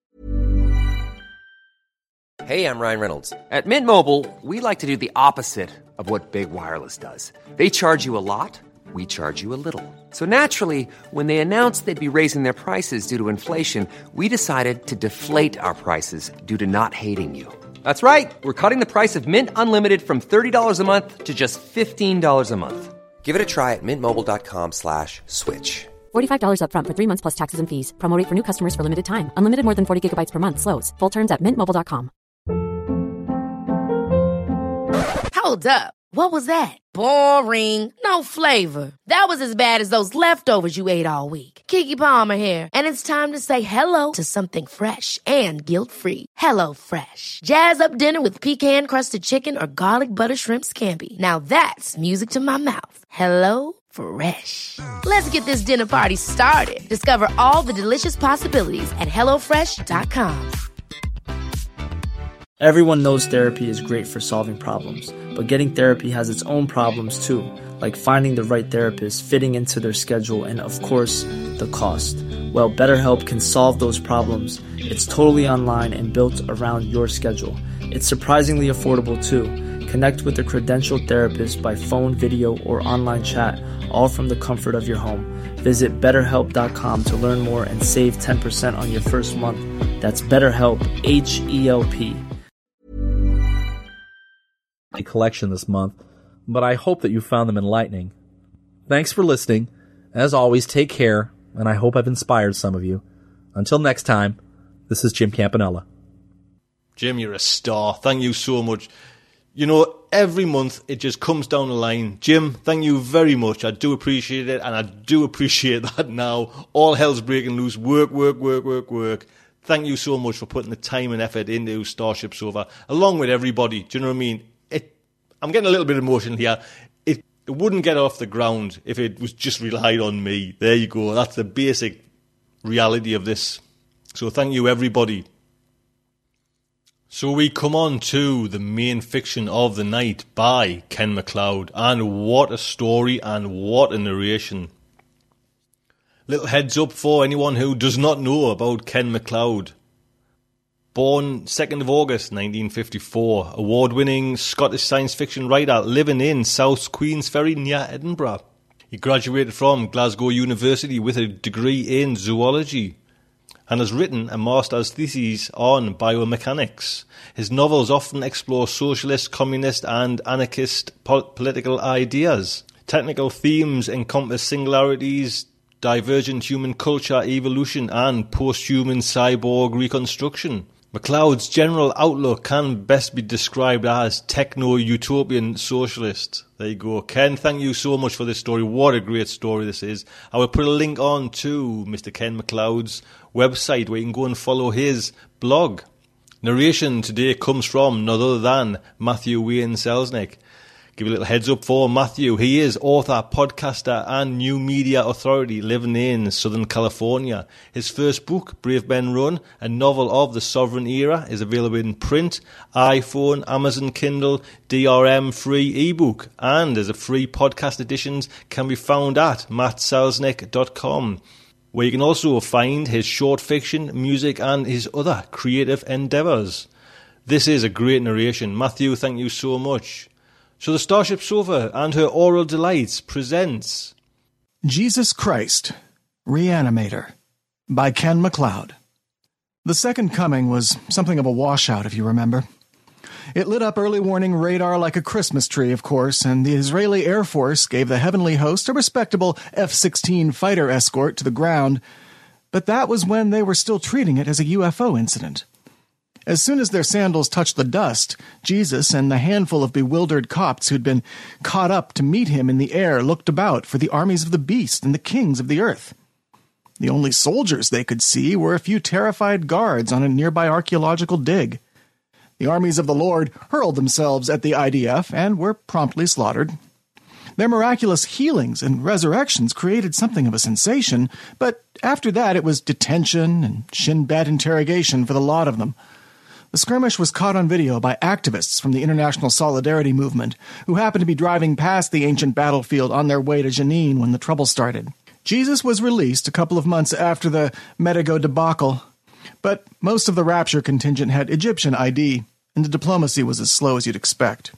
H: Hey, I'm Ryan Reynolds. At Mint Mobile, we like to do the opposite of what Big Wireless does. They charge you a lot, we charge you a little. So naturally, when they announced they'd be raising their prices due to inflation, we decided to deflate our prices due to not hating you. That's right. We're cutting the price of Mint Unlimited from thirty dollars a month to just fifteen dollars a month. Give it a try at mintmobile.com slash switch.
I: forty-five dollars up front for three months plus taxes and fees. Promo rate for new customers for limited time. Unlimited more than forty gigabytes per month. Slows full terms at mint mobile dot com.
C: Hold up. What was that? Boring. No flavor. That was as bad as those leftovers you ate all week. Keke Palmer here. And it's time to say hello to something fresh and guilt-free. Hello Fresh. Jazz up dinner with pecan-crusted chicken or garlic butter shrimp scampi. Now that's music to my mouth. Hello Fresh. Let's get this dinner party started. Discover all the delicious possibilities at hello fresh dot com.
J: Everyone knows therapy is great for solving problems, but getting therapy has its own problems too, like finding the right therapist, fitting into their schedule, and of course, the cost. Well, BetterHelp can solve those problems. It's totally online and built around your schedule. It's surprisingly affordable too. Connect with a credentialed therapist by phone, video, or online chat, all from the comfort of your home. Visit better help dot com to learn more and save ten percent on your first month. That's BetterHelp, H E L P.
G: Collection this month, but I hope that you found them enlightening. Thanks for listening. As always, take care, and I hope I've inspired some of you. Until next time, this is Jim Campanella.
D: Jim, you're a star. Thank you so much. You know, every month it just comes down the line. Jim, thank you very much. I do appreciate it, and I do appreciate that now. All hell's breaking loose. Work, work, work, work, work. Thank you so much for putting the time and effort into Starship Sofa, along with everybody. Do you know what I mean? It, I'm getting a little bit emotional here. It, it wouldn't get off the ground if it was just relied on me. There you go. That's the basic reality of this. So thank you, everybody. So we come on to the main fiction of the night by Ken MacLeod. And what a story and what a narration. Little heads up for anyone who does not know about Ken MacLeod. Born second of August nineteen fifty-four, award-winning Scottish science fiction writer living in South Queensferry near Edinburgh. He graduated from Glasgow University with a degree in zoology and has written a master's thesis on biomechanics. His novels often explore socialist, communist and anarchist po- political ideas. Technical themes encompass singularities, divergent human culture, evolution and post-human cyborg reconstruction. MacLeod's general outlook can best be described as techno-utopian socialist. There you go. Ken, thank you so much for this story. What a great story this is. I will put a link on to Mister Ken MacLeod's website where you can go and follow his blog. Narration today comes from none other than Matthew Wayne Selznick. Give you a little heads up for Matthew. He is author, podcaster and new media authority living in Southern California. His first book, Brave Men Run, a novel of the sovereign era, is available in print, iPhone, Amazon Kindle, D R M free ebook, and as a free podcast editions can be found at matt selznick dot com, where you can also find his short fiction, music and his other creative endeavours. This is a great narration. Matthew, thank you so much. So the Starship Sofa and her Oral Delights presents
K: Jesus Christ, Reanimator by Ken MacLeod. The Second Coming was something of a washout, if you remember. It lit up early warning radar like a Christmas tree, of course, and the Israeli Air Force gave the heavenly host a respectable F sixteen fighter escort to the ground, but that was when they were still treating it as a U F O incident. As soon as their sandals touched the dust, Jesus and the handful of bewildered Copts who'd been caught up to meet him in the air looked about for the armies of the beast and the kings of the earth. The only soldiers they could see were a few terrified guards on a nearby archaeological dig. The armies of the Lord hurled themselves at the I D F and were promptly slaughtered. Their miraculous healings and resurrections created something of a sensation, but after that it was detention and shin-bet interrogation for the lot of them. The skirmish was caught on video by activists from the International Solidarity Movement, who happened to be driving past the ancient battlefield on their way to Jenin when the trouble started. Jesus was released a couple of months after the Medigo debacle, but most of the Rapture contingent had Egyptian I D, and the diplomacy was as slow as you'd expect.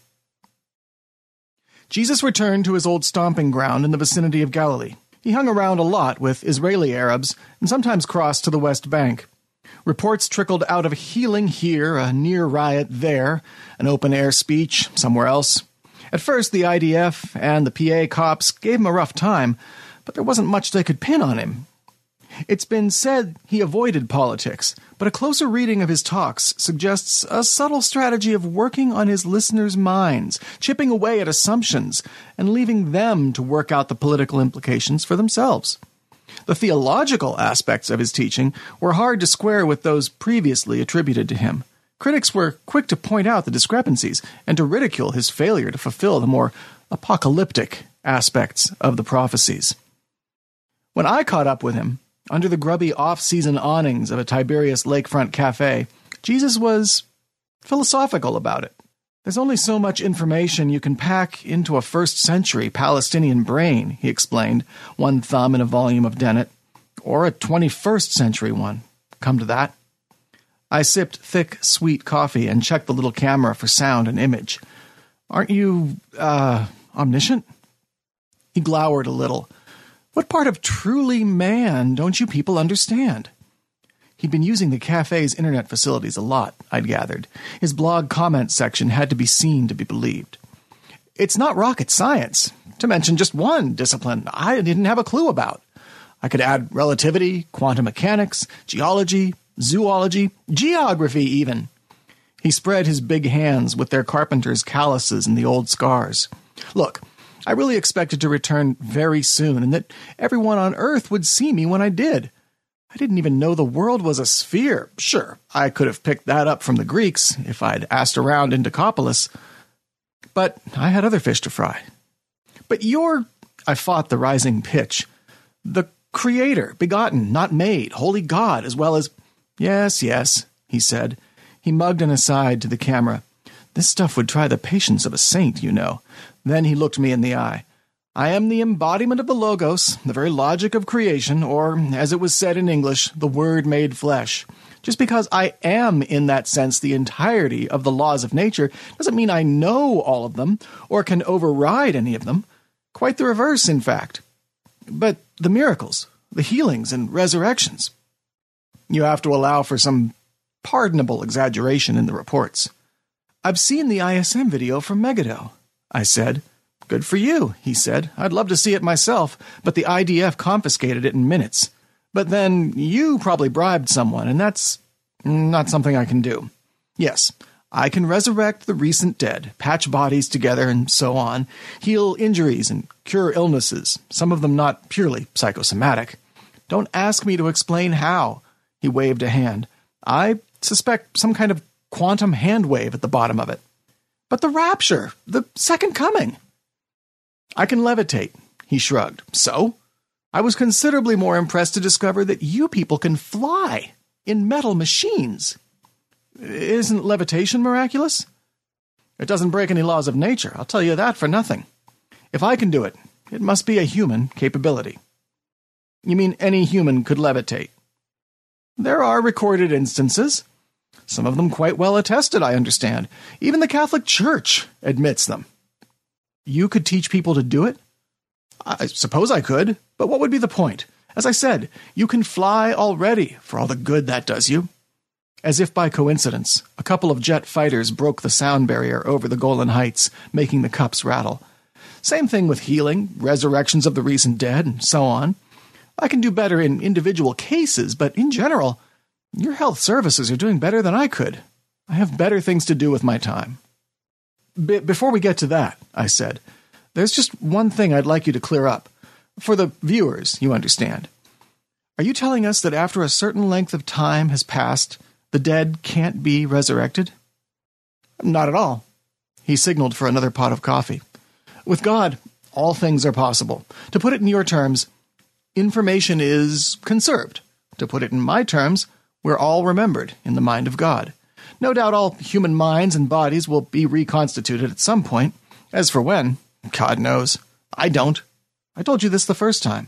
K: Jesus returned to his old stomping ground in the vicinity of Galilee. He hung around a lot with Israeli Arabs and sometimes crossed to the West Bank. Reports trickled out of healing here, a near riot there, an open-air speech somewhere else. At first, the I D F and the P A cops gave him a rough time, but there wasn't much they could pin on him. It's been said he avoided politics, but a closer reading of his talks suggests a subtle strategy of working on his listeners' minds, chipping away at assumptions, and leaving them to work out the political implications for themselves. The theological aspects of his teaching were hard to square with those previously attributed to him. Critics were quick to point out the discrepancies and to ridicule his failure to fulfill the more apocalyptic aspects of the prophecies. When I caught up with him, under the grubby off-season awnings of a Tiberias lakefront cafe, Jesus was philosophical about it. There's only so much information you can pack into a first-century Palestinian brain, he explained, one thumb in a volume of Dennett. Or a twenty-first century one. Come to that. I sipped thick, sweet coffee and checked the little camera for sound and image. Aren't you, uh, omniscient? He glowered a little. What part of truly man don't you people understand? He'd been using the cafe's internet facilities a lot, I'd gathered. His blog comment section had to be seen to be believed. It's not rocket science, to mention just one discipline I didn't have a clue about. I could add relativity, quantum mechanics, geology, zoology, geography even. He spread his big hands with their carpenter's calluses and the old scars. Look, I really expected to return very soon, and that everyone on Earth would see me when I did. I didn't even know the world was a sphere. Sure, I could have picked that up from the Greeks if I'd asked around in Decapolis. But I had other fish to fry. But you're, I fought the rising pitch, the creator, begotten, not made, holy God, as well as... Yes, yes, he said. He mugged an aside to the camera. This stuff would try the patience of a saint, you know. Then he looked me in the eye. I am the embodiment of the Logos, the very logic of creation, or, as it was said in English, the Word made flesh. Just because I am, in that sense, the entirety of the laws of nature doesn't mean I know all of them, or can override any of them. Quite the reverse, in fact. But the miracles, the healings and resurrections. You have to allow for some pardonable exaggeration in the reports. I've seen the I S M video from Megiddo, I said. Good for you, he said. I'd love to see it myself, but the I D F confiscated it in minutes. But then you probably bribed someone, and that's not something I can do. Yes, I can resurrect the recent dead, patch bodies together and so on, heal injuries and cure illnesses, some of them not purely psychosomatic. Don't ask me to explain how. He waved a hand. I suspect some kind of quantum hand wave at the bottom of it. But the rapture, the second coming. I can levitate, he shrugged. So? I was considerably more impressed to discover that you people can fly in metal machines. Isn't levitation miraculous? It doesn't break any laws of nature, I'll tell you that for nothing. If I can do it, it must be a human capability. You mean any human could levitate? There are recorded instances. Some of them quite well attested, I understand. Even the Catholic Church admits them. You could teach people to do it? I suppose I could, but what would be the point? As I said, you can fly already, for all the good that does you. As if by coincidence, a couple of jet fighters broke the sound barrier over the Golan Heights, making the cups rattle. Same thing with healing, resurrections of the recent dead, and so on. I can do better in individual cases, but in general, your health services are doing better than I could. I have better things to do with my time. Be- before we get to that, I said, there's just one thing I'd like you to clear up. For the viewers, you understand. Are you telling us that after a certain length of time has passed, the dead can't be resurrected? Not at all. He signaled for another pot of coffee. With God, all things are possible. To put it in your terms, information is conserved. To put it in my terms, we're all remembered in the mind of God. No doubt all human minds and bodies will be reconstituted at some point. As for when, God knows. I don't. I told you this the first time.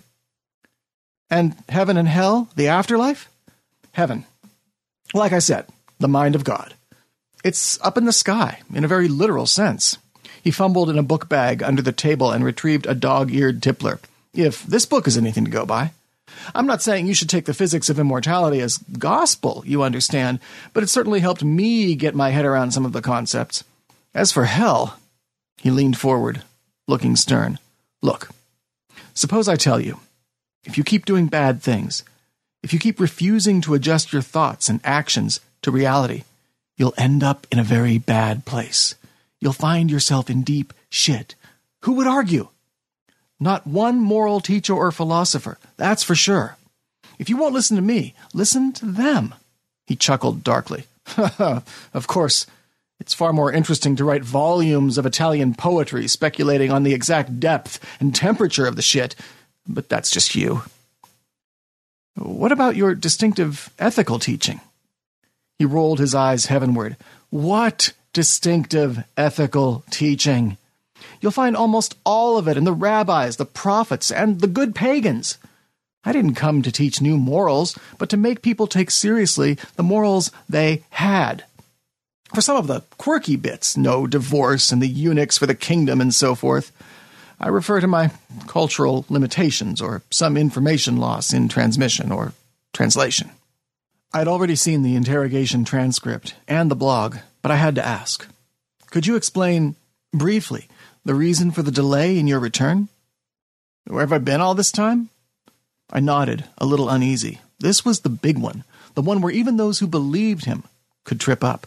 K: And heaven and hell, the afterlife? Heaven. Like I said, the mind of God. It's up in the sky, in a very literal sense. He fumbled in a book bag under the table and retrieved a dog-eared tippler. If this book is anything to go by. I'm not saying you should take the physics of immortality as gospel, you understand, but it certainly helped me get my head around some of the concepts. As for hell, he leaned forward, looking stern. Look, suppose I tell you, if you keep doing bad things, if you keep refusing to adjust your thoughts and actions to reality, you'll end up in a very bad place. You'll find yourself in deep shit. Who would argue? Not one moral teacher or philosopher, that's for sure. If you won't listen to me, listen to them. He chuckled darkly. Of course, it's far more interesting to write volumes of Italian poetry speculating on the exact depth and temperature of the shit, but that's just you. What about your distinctive ethical teaching? He rolled his eyes heavenward. What distinctive ethical teaching! You'll find almost all of it in the rabbis, the prophets, and the good pagans. I didn't come to teach new morals, but to make people take seriously the morals they had. For some of the quirky bits, no divorce and the eunuchs for the kingdom and so forth, I refer to my cultural limitations or some information loss in transmission or translation. I'd already seen the interrogation transcript and the blog, but I had to ask. Could you explain, briefly, the reason for the delay in your return? Where have I been all this time? I nodded, a little uneasy. This was the big one, the one where even those who believed him could trip up.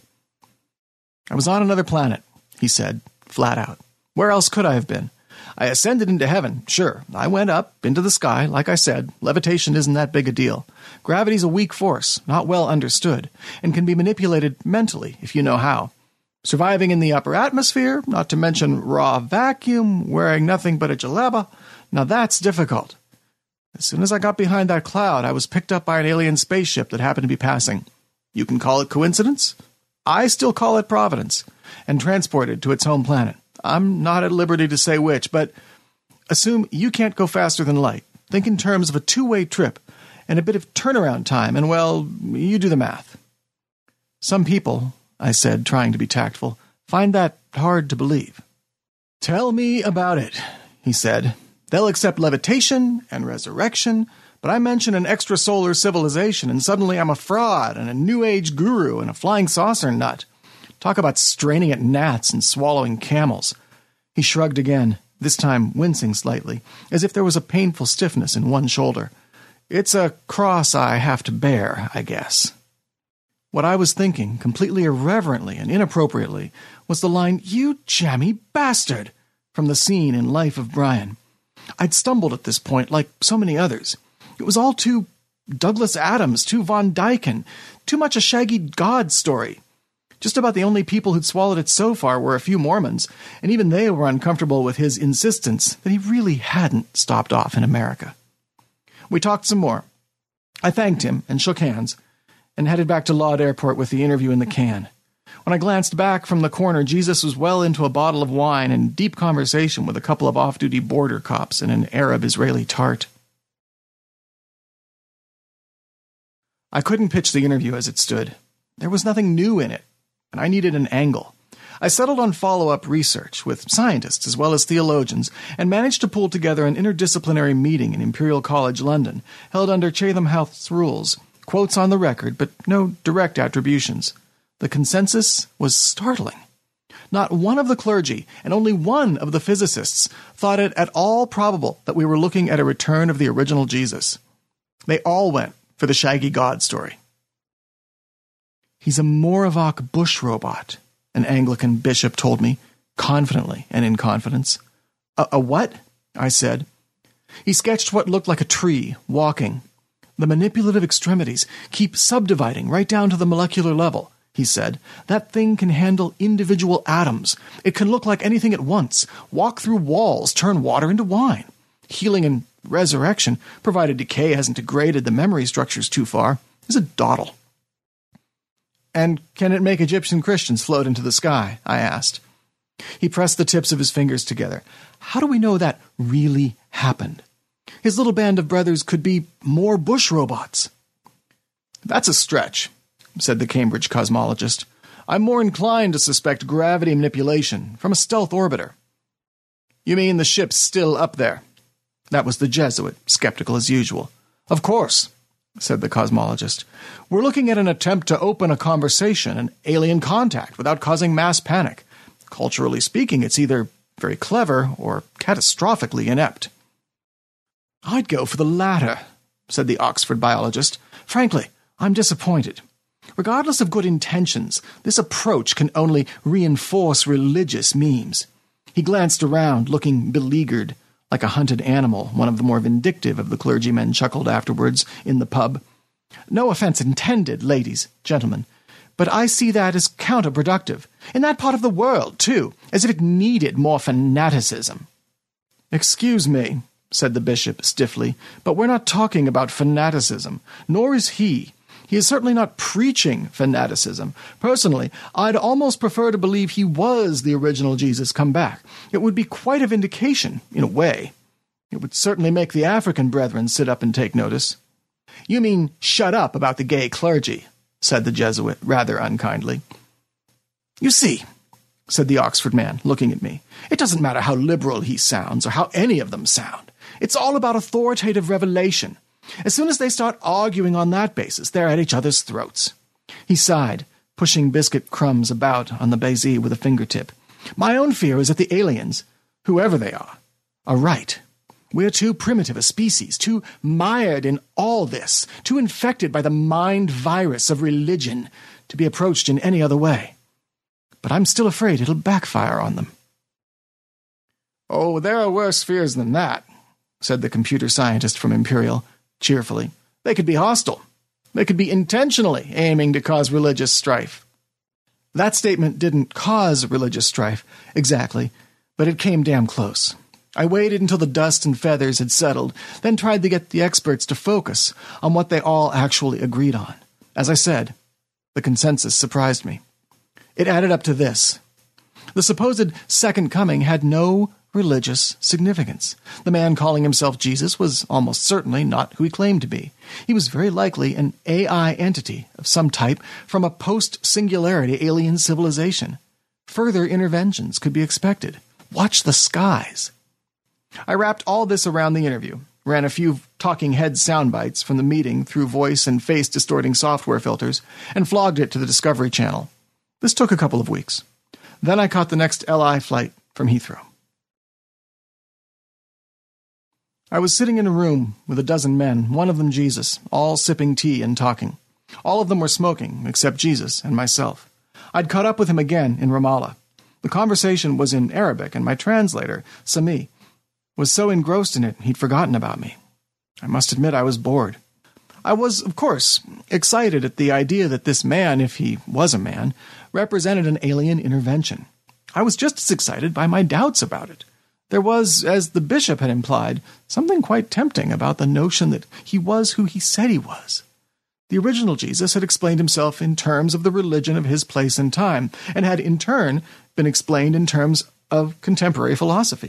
K: I was on another planet, he said, flat out. Where else could I have been? I ascended into heaven, sure. I went up, into the sky, like I said. Levitation isn't that big a deal. Gravity's a weak force, not well understood, and can be manipulated mentally, if you know how. Surviving in the upper atmosphere, not to mention raw vacuum, wearing nothing but a jalaba, now that's difficult. As soon as I got behind that cloud, I was picked up by an alien spaceship that happened to be passing. You can call it coincidence? I still call it providence, and transported to its home planet. I'm not at liberty to say which, but assume you can't go faster than light. Think in terms of a two-way trip and a bit of turnaround time, and, well, you do the math. Some people, I said, trying to be tactful, find that hard to believe. Tell me about it, he said. They'll accept levitation and resurrection, but I mention an extrasolar civilization, and suddenly I'm a fraud and a New Age guru and a flying saucer nut. Talk about straining at gnats and swallowing camels. He shrugged again, this time wincing slightly, as if there was a painful stiffness in one shoulder. It's a cross I have to bear, I guess. What I was thinking, completely irreverently and inappropriately, was the line, "You jammy bastard," from the scene in Life of Brian. I'd stumbled at this point like so many others. It was all too Douglas Adams, too Von Dyken, too much a Shaggy God story. Just about the only people who'd swallowed it so far were a few Mormons, and even they were uncomfortable with his insistence that he really hadn't stopped off in America. We talked some more. I thanked him and shook hands, and headed back to Lod Airport with the interview in the can. When I glanced back from the corner, Jesus was well into a bottle of wine and deep conversation with a couple of off-duty border cops and an Arab-Israeli tart. I couldn't pitch the interview as it stood. There was nothing new in it, and I needed an angle. I settled on follow-up research with scientists as well as theologians and managed to pull together an interdisciplinary meeting in Imperial College London, held under Chatham House rules, quotes on the record, but no direct attributions. The consensus was startling. Not one of the clergy and only one of the physicists thought it at all probable that we were looking at a return of the original Jesus. They all went for the Shaggy God story. He's a Moravok bush robot, an Anglican bishop told me, confidently and in confidence. A, a what? I said. He sketched what looked like a tree, walking. The manipulative extremities keep subdividing right down to the molecular level, he said. That thing can handle individual atoms. It can look like anything at once, walk through walls, turn water into wine. Healing and resurrection, provided decay hasn't degraded the memory structures too far, is a dawdle. And can it make Egyptian Christians float into the sky? I asked. He pressed the tips of his fingers together. How do we know that really happened? His little band of brothers could be more bush robots. That's a stretch, said the Cambridge cosmologist. I'm more inclined to suspect gravity manipulation from a stealth orbiter. You mean the ship's still up there? That was the Jesuit, skeptical as usual. Of course, said the cosmologist. We're looking at an attempt to open a conversation, an alien contact, without causing mass panic. Culturally speaking, it's either very clever or catastrophically inept. I'd go for the latter, said the Oxford biologist. Frankly, I'm disappointed. Regardless of good intentions, this approach can only reinforce religious memes. He glanced around, looking beleaguered, like a hunted animal. One of the more vindictive of the clergymen chuckled afterwards in the pub. No offense intended, ladies, gentlemen, but I see that as counterproductive. In that part of the world, too, as if it needed more fanaticism. Excuse me, said the bishop stiffly, but we're not talking about fanaticism, nor is he. He is certainly not preaching fanaticism. Personally, I'd almost prefer to believe he was the original Jesus come back. It would be quite a vindication, in a way. It would certainly make the African brethren sit up and take notice. "You mean shut up about the gay clergy," said the Jesuit, rather unkindly. "You see," said the Oxford man, looking at me, "it doesn't matter how liberal he sounds or how any of them sound. It's all about authoritative revelation. As soon as they start arguing on that basis, they're at each other's throats." He sighed, pushing biscuit crumbs about on the baiser with a fingertip. "My own fear is that the aliens, whoever they are, are right. We're too primitive a species, too mired in all this, too infected by the mind virus of religion to be approached in any other way. But I'm still afraid it'll backfire on them." "Oh, there are worse fears than that," said the computer scientist from Imperial, cheerfully. "They could be hostile. They could be intentionally aiming to cause religious strife." That statement didn't cause religious strife, exactly, but it came damn close. I waited until the dust and feathers had settled, then tried to get the experts to focus on what they all actually agreed on. As I said, the consensus surprised me. It added up to this. The supposed second coming had no religious significance. The man calling himself Jesus was almost certainly not who he claimed to be. He was very likely an A I entity of some type from a post-singularity alien civilization. Further interventions could be expected. Watch the skies. I wrapped all this around the interview, ran a few talking head sound bites from the meeting through voice and face distorting software filters, and flogged it to the Discovery Channel. This took a couple of weeks. Then I caught the next L I flight from Heathrow. I was sitting in a room with a dozen men, one of them Jesus, all sipping tea and talking. All of them were smoking, except Jesus and myself. I'd caught up with him again in Ramallah. The conversation was in Arabic, and my translator, Sami, was so engrossed in it he'd forgotten about me. I must admit I was bored. I was, of course, excited at the idea that this man, if he was a man, represented an alien intervention. I was just as excited by my doubts about it. There was, as the bishop had implied, something quite tempting about the notion that he was who he said he was. The original Jesus had explained himself in terms of the religion of his place and time, and had in turn been explained in terms of contemporary philosophy.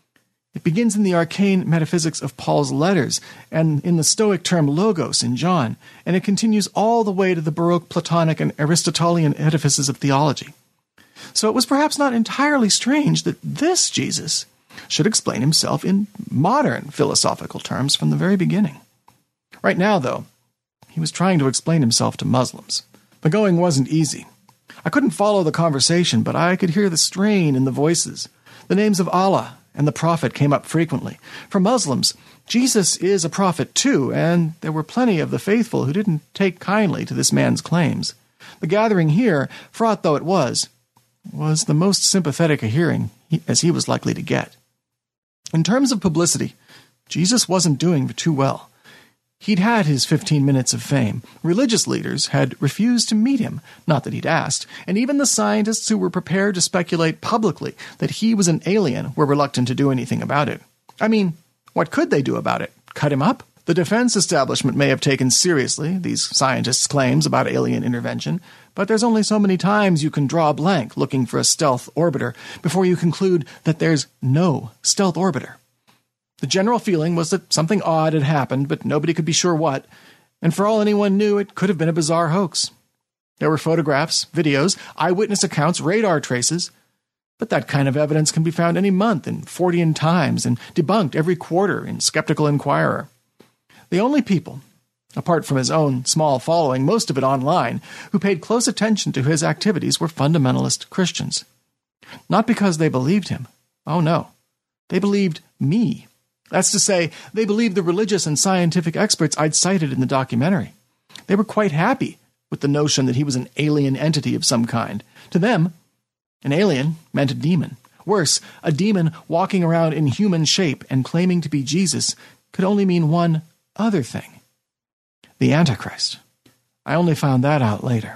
K: It begins in the arcane metaphysics of Paul's letters, and in the Stoic term logos in John, and it continues all the way to the Baroque Platonic and Aristotelian edifices of theology. So it was perhaps not entirely strange that this Jesus should explain himself in modern philosophical terms from the very beginning. Right now, though, he was trying to explain himself to Muslims. The going wasn't easy. I couldn't follow the conversation, but I could hear the strain in the voices. The names of Allah and the Prophet came up frequently. For Muslims, Jesus is a prophet too, and there were plenty of the faithful who didn't take kindly to this man's claims. The gathering here, fraught though it was, was the most sympathetic a hearing as he was likely to get. In terms of publicity, Jesus wasn't doing too well. He'd had his fifteen minutes of fame. Religious leaders had refused to meet him, not that he'd asked, and even the scientists who were prepared to speculate publicly that he was an alien were reluctant to do anything about it. I mean, what could they do about it? Cut him up? The defense establishment may have taken seriously these scientists' claims about alien intervention, but there's only so many times you can draw a blank looking for a stealth orbiter before you conclude that there's no stealth orbiter. The general feeling was that something odd had happened, but nobody could be sure what, and for all anyone knew, it could have been a bizarre hoax. There were photographs, videos, eyewitness accounts, radar traces, but that kind of evidence can be found any month in Fortean Times and debunked every quarter in Skeptical Inquirer. The only people, apart from his own small following, most of it online, who paid close attention to his activities were fundamentalist Christians. Not because they believed him. Oh no. They believed me. That's to say, they believed the religious and scientific experts I'd cited in the documentary. They were quite happy with the notion that he was an alien entity of some kind. To them, an alien meant a demon. Worse, a demon walking around in human shape and claiming to be Jesus could only mean one other thing. The Antichrist. I only found that out later.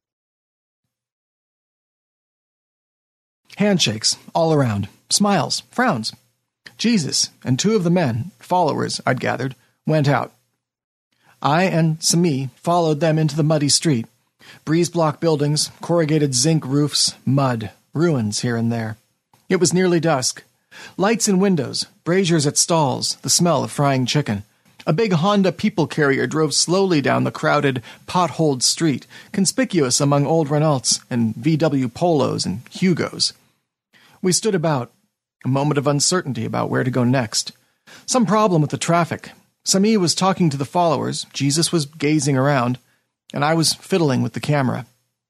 K: Handshakes all around. Smiles. Frowns. Jesus and two of the men, followers, I'd gathered, went out. I and Sami followed them into the muddy street. Breeze-block buildings, corrugated zinc roofs, mud, ruins here and there. It was nearly dusk. Lights in windows, braziers at stalls, the smell of frying chicken. A big Honda people carrier drove slowly down the crowded, potholed street, conspicuous among old Renaults and V W Polos and Hugos. We stood about, a moment of uncertainty about where to go next. Some problem with the traffic. Sami was talking to the followers, Jesus was gazing around, and I was fiddling with the camera.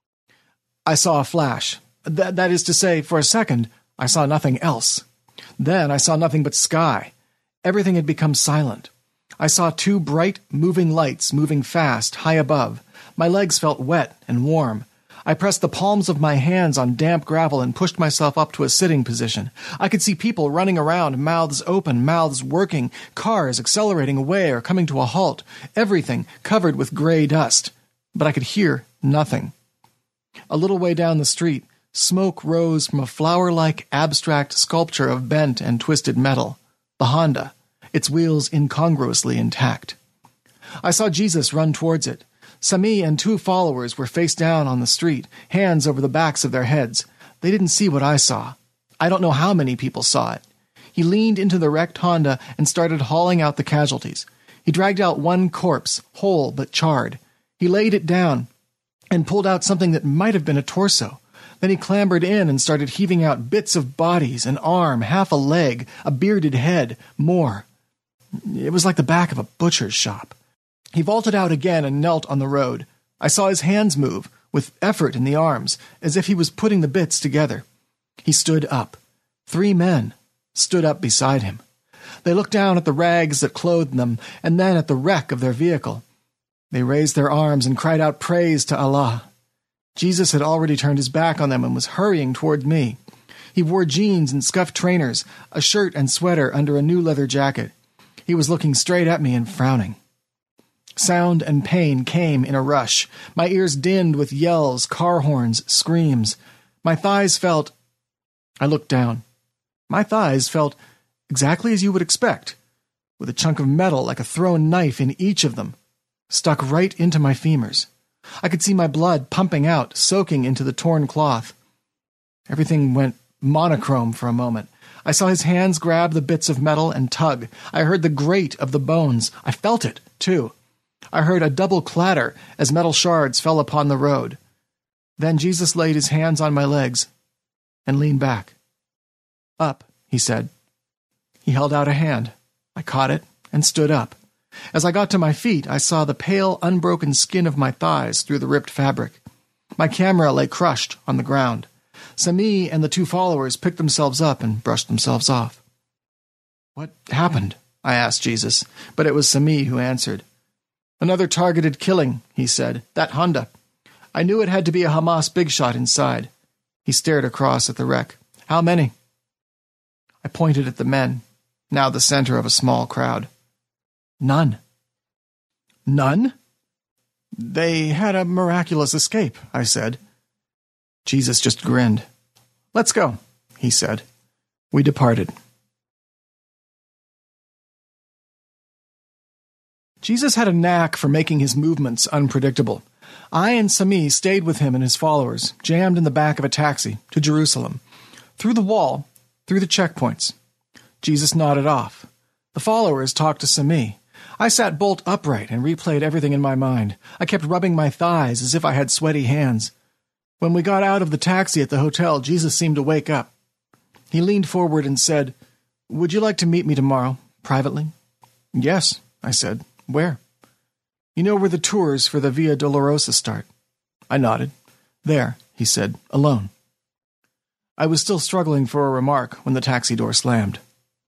K: I saw a flash. Th- that is to say, for a second, I saw nothing else. Then I saw nothing but sky. Everything had become silent. I saw two bright, moving lights moving fast, high above. My legs felt wet and warm. I pressed the palms of my hands on damp gravel and pushed myself up to a sitting position. I could see people running around, mouths open, mouths working, cars accelerating away or coming to a halt, everything covered with gray dust. But I could hear nothing. A little way down the street, smoke rose from a flower-like abstract sculpture of bent and twisted metal, the Honda, its wheels incongruously intact. I saw Jesus run towards it. Sami and two followers were face down on the street, hands over the backs of their heads. They didn't see what I saw. I don't know how many people saw it. He leaned into the wrecked Honda and started hauling out the casualties. He dragged out one corpse, whole but charred. He laid it down and pulled out something that might have been a torso. Then he clambered in and started heaving out bits of bodies, an arm, half a leg, a bearded head, more. It was like the back of a butcher's shop. He vaulted out again and knelt on the road. I saw his hands move, with effort in the arms, as if he was putting the bits together. He stood up. Three men stood up beside him. They looked down at the rags that clothed them, and then at the wreck of their vehicle. They raised their arms and cried out praise to Allah. Jesus had already turned his back on them and was hurrying toward me. He wore jeans and scuffed trainers, a shirt and sweater under a new leather jacket. He was looking straight at me and frowning. Sound and pain came in a rush. My ears dinned with yells, car horns, screams. My thighs felt... I looked down. My thighs felt exactly as you would expect, with a chunk of metal like a thrown knife in each of them, stuck right into my femurs. I could see my blood pumping out, soaking into the torn cloth. Everything went monochrome for a moment. I saw his hands grab the bits of metal and tug. I heard the grate of the bones. I felt it, too. I heard a double clatter as metal shards fell upon the road. Then Jesus laid his hands on my legs and leaned back. Up, he said. He held out a hand. I caught it and stood up. As I got to my feet, I saw the pale, unbroken skin of my thighs through the ripped fabric. My camera lay crushed on the ground. Sami and the two followers picked themselves up and brushed themselves off. What happened? I asked Jesus, but it was Sami who answered. Another targeted killing, he said. That Honda. I knew it had to be a Hamas big shot inside. He stared across at the wreck. How many? I pointed at the men, now the center of a small crowd. None. None? They had a miraculous escape, I said. Jesus just grinned. Let's go, he said. We departed. Jesus had a knack for making his movements unpredictable. I and Sami stayed with him and his followers, jammed in the back of a taxi, to Jerusalem. Through the wall, through the checkpoints. Jesus nodded off. The followers talked to Sami. I sat bolt upright and replayed everything in my mind. I kept rubbing my thighs as if I had sweaty hands. When we got out of the taxi at the hotel, Jesus seemed to wake up. He leaned forward and said, Would you like to meet me tomorrow, privately? Yes, I said. Where? You know where the tours for the Via Dolorosa start. I nodded. There, he said, alone. I was still struggling for a remark when the taxi door slammed.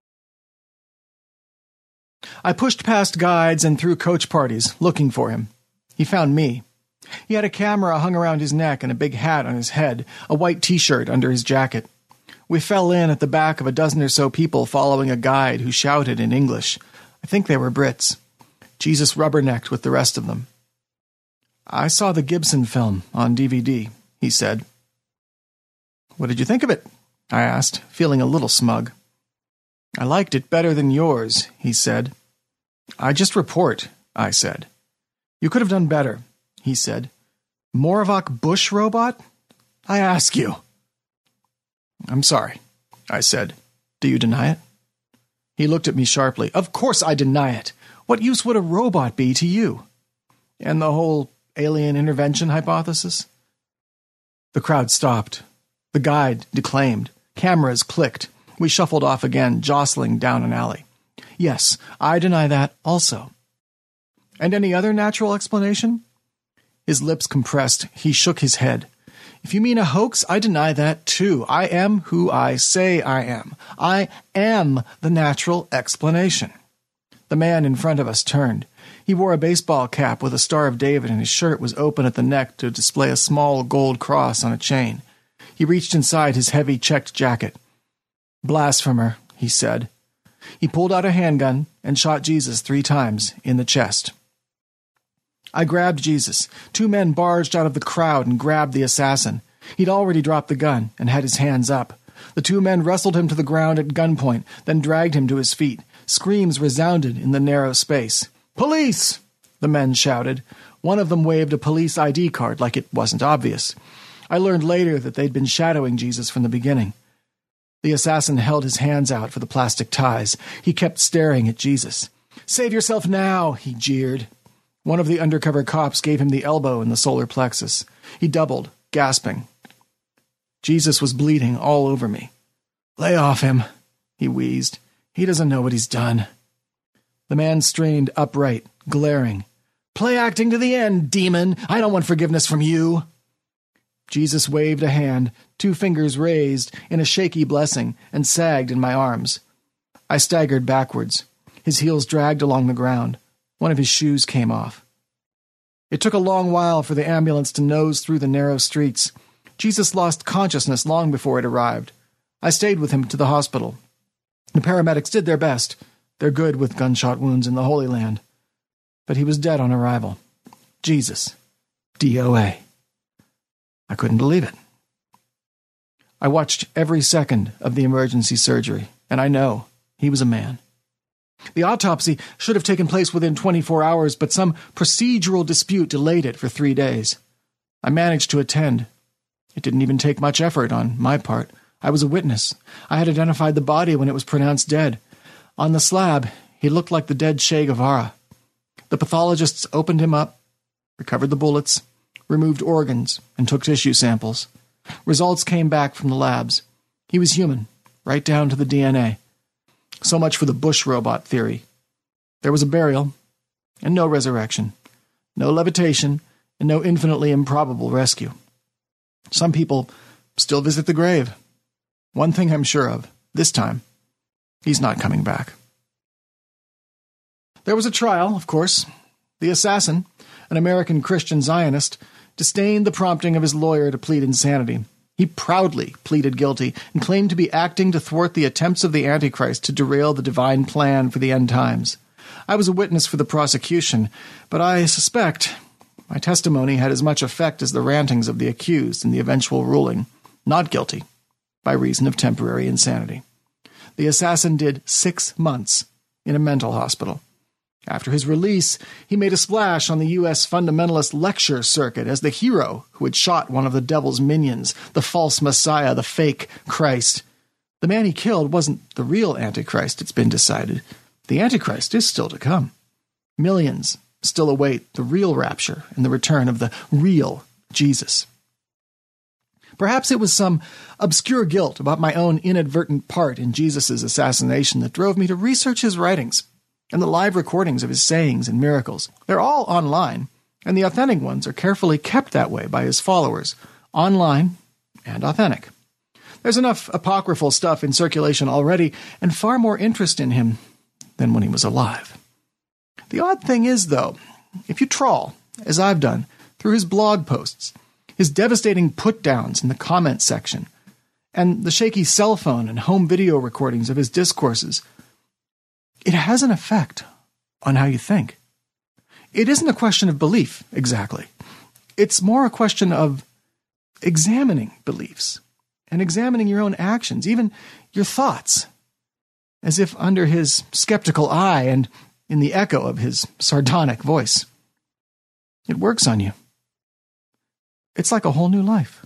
K: I pushed past guides and through coach parties, looking for him. He found me. He had a camera hung around his neck and a big hat on his head, a white T-shirt under his jacket. We fell in at the back of a dozen or so people following a guide who shouted in English. I think they were Brits. Jesus rubbernecked with the rest of them. I saw the Gibson film on D V D, he said. What did you think of it? I asked, feeling a little smug. I liked it better than yours, he said. I just report, I said. You could have done better, he said. Moravok Bush robot? I ask you. I'm sorry, I said. Do you deny it? He looked at me sharply. Of course I deny it. What use would a robot be to you? And the whole alien intervention hypothesis? The crowd stopped. The guide declaimed. Cameras clicked. We shuffled off again, jostling down an alley. Yes, I deny that also. And any other natural explanation? His lips compressed. He shook his head. If you mean a hoax, I deny that too. I am who I say I am. I am the natural explanation. The man in front of us turned. He wore a baseball cap with a Star of David, and his shirt was open at the neck to display a small gold cross on a chain. He reached inside his heavy checked jacket. Blasphemer, he said. He pulled out a handgun and shot Jesus three times in the chest. I grabbed Jesus. Two men barged out of the crowd and grabbed the assassin. He'd already dropped the gun and had his hands up. The two men wrestled him to the ground at gunpoint, then dragged him to his feet. Screams resounded in the narrow space. Police! The men shouted. One of them waved a police I D card like it wasn't obvious. I learned later that they'd been shadowing Jesus from the beginning. The assassin held his hands out for the plastic ties. He kept staring at Jesus. Save yourself now, he jeered. One of the undercover cops gave him the elbow in the solar plexus. He doubled, gasping. Jesus was bleeding all over me. Lay off him, he wheezed. He doesn't know what he's done. The man strained upright, glaring. Play acting to the end, demon. I don't want forgiveness from you. Jesus waved a hand, two fingers raised in a shaky blessing, and sagged in my arms. I staggered backwards. His heels dragged along the ground. One of his shoes came off. It took a long while for the ambulance to nose through the narrow streets. Jesus lost consciousness long before it arrived. I stayed with him to the hospital. The paramedics did their best. They're good with gunshot wounds in the Holy Land. But he was dead on arrival. Jesus. D O A. I couldn't believe it. I watched every second of the emergency surgery, and I know he was a man. The autopsy should have taken place within twenty-four hours, but some procedural dispute delayed it for three days. I managed to attend. It didn't even take much effort on my part. I was a witness. I had identified the body when it was pronounced dead. On the slab, he looked like the dead Che Guevara. The pathologists opened him up, recovered the bullets, removed organs, and took tissue samples. Results came back from the labs. He was human, right down to the D N A. So much for the Bush robot theory. There was a burial, and no resurrection, no levitation, and no infinitely improbable rescue. Some people still visit the grave. One thing I'm sure of, this time, he's not coming back. There was a trial, of course. The assassin, an American Christian Zionist, disdained the prompting of his lawyer to plead insanity. He proudly pleaded guilty and claimed to be acting to thwart the attempts of the Antichrist to derail the divine plan for the end times. I was a witness for the prosecution, but I suspect my testimony had as much effect as the rantings of the accused in the eventual ruling, not guilty, by reason of temporary insanity. The assassin did six months in a mental hospital. After his release, he made a splash on the U S fundamentalist lecture circuit as the hero who had shot one of the devil's minions, the false Messiah, the fake Christ. The man he killed wasn't the real Antichrist, it's been decided. The Antichrist is still to come. Millions still await the real rapture and the return of the real Jesus. Perhaps it was some obscure guilt about my own inadvertent part in Jesus' assassination that drove me to research his writings and the live recordings of his sayings and miracles. They're all online, and the authentic ones are carefully kept that way by his followers, online and authentic. There's enough apocryphal stuff in circulation already, and far more interest in him than when he was alive. The odd thing is, though, if you trawl, as I've done, through his blog posts, his devastating put-downs in the comment section, and the shaky cell phone and home video recordings of his discourses, it has an effect on how you think. It isn't a question of belief, exactly. It's more a question of examining beliefs and examining your own actions, even your thoughts, as if under his skeptical eye and in the echo of his sardonic voice. It works on you. It's like a whole new life.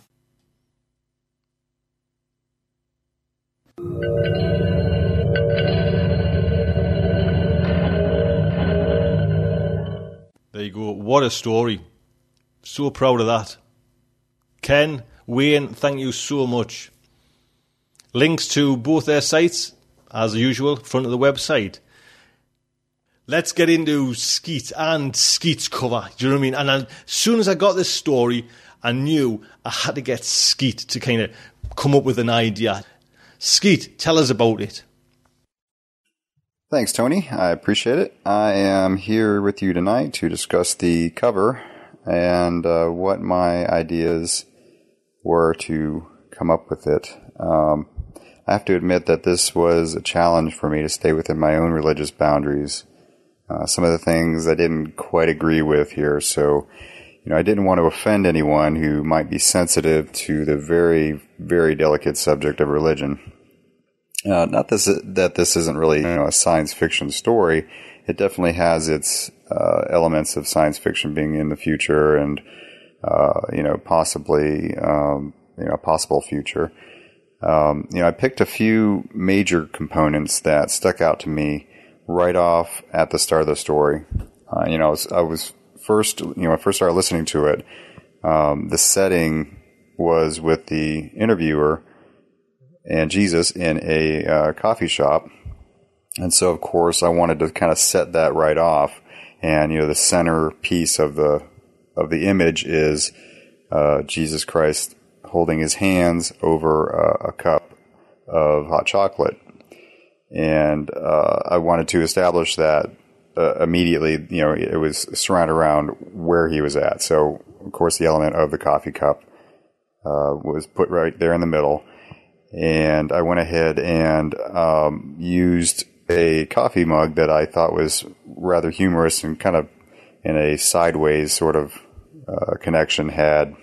D: There you go. What a story. So proud of that. Ken, Wayne, thank you so much. Links to both their sites, as usual, front of the website. Let's get into Skeet and Skeet's cover. Do you know what I mean? And as soon as I got this story, I knew I had to get Skeet to kind of come up with an idea. Skeet, tell us about it.
L: Thanks, Tony. I appreciate it. I am here with you tonight to discuss the cover and uh, what my ideas were to come up with it. Um, I have to admit that this was a challenge for me to stay within my own religious boundaries. Uh, some of the things I didn't quite agree with here, so you know, I didn't want to offend anyone who might be sensitive to the very, very delicate subject of religion. Uh, not this, that this isn't really, you know, a science fiction story. It definitely has its uh, elements of science fiction being in the future and, uh, you know, possibly, um, you know, a possible future. Um, you know, I picked a few major components that stuck out to me right off at the start of the story. Uh, you know, I was, I was first, you know, when I first started listening to it, um, the setting was with the interviewer and Jesus in a uh, coffee shop. And so, of course, I wanted to kind of set that right off. And, you know, the center piece of the of the image is uh, Jesus Christ holding his hands over uh, a cup of hot chocolate. And uh, I wanted to establish that uh, immediately, you know, it was surrounded around where he was at. So, of course, the element of the coffee cup uh, was put right there in the middle. And I went ahead and um, used a coffee mug that I thought was rather humorous and kind of in a sideways sort of uh, connection had,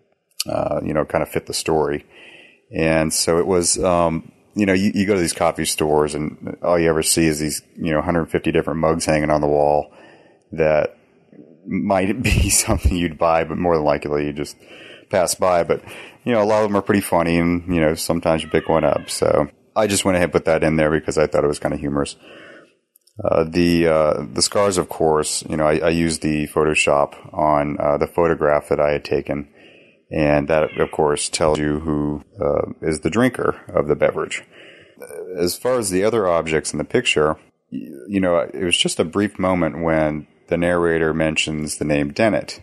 L: uh, you know, kind of fit the story. And so it was, um, you know, you, you go to these coffee stores and all you ever see is these, you know, one hundred fifty different mugs hanging on the wall that might be something you'd buy, but more than likely you just pass by. But, you know, a lot of them are pretty funny and, you know, sometimes you pick one up. So I just went ahead and put that in there because I thought it was kind of humorous. Uh, the uh, the scars, of course, you know, I, I used the Photoshop on uh, the photograph that I had taken. And that, of course, tells you who uh, is the drinker of the beverage. As far as the other objects in the picture, you know, it was just a brief moment when the narrator mentions the name Dennett.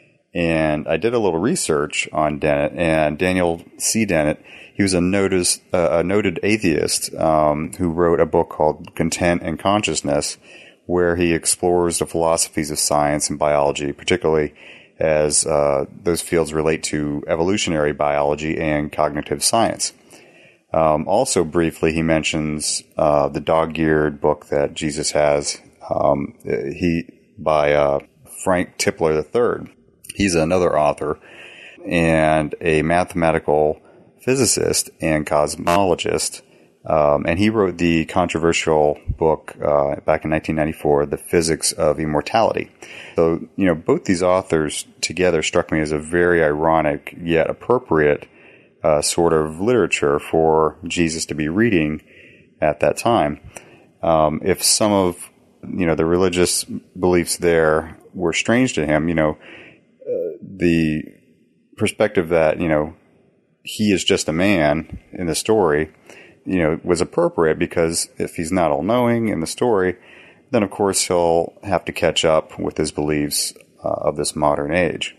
L: And I did a little research on Dennett, and Daniel C. Dennett, he was a, notice, uh, a noted atheist um, who wrote a book called Content and Consciousness, where he explores the philosophies of science and biology, particularly as uh, those fields relate to evolutionary biology and cognitive science. Um, also, briefly, he mentions uh, the dog-eared book that Jesus has, um, he by uh, Frank Tipler the third. He's another author and a mathematical physicist and cosmologist, um, and he wrote the controversial book uh, back in nineteen ninety-four, The Physics of Immortality. So, you know, both these authors together struck me as a very ironic yet appropriate uh, sort of literature for Jesus to be reading at that time. Um, if some of, you know, the religious beliefs there were strange to him, you know, uh, the perspective that, you know, he is just a man in the story, you know, was appropriate because if he's not all-knowing in the story, then of course he'll have to catch up with his beliefs uh, of this modern age.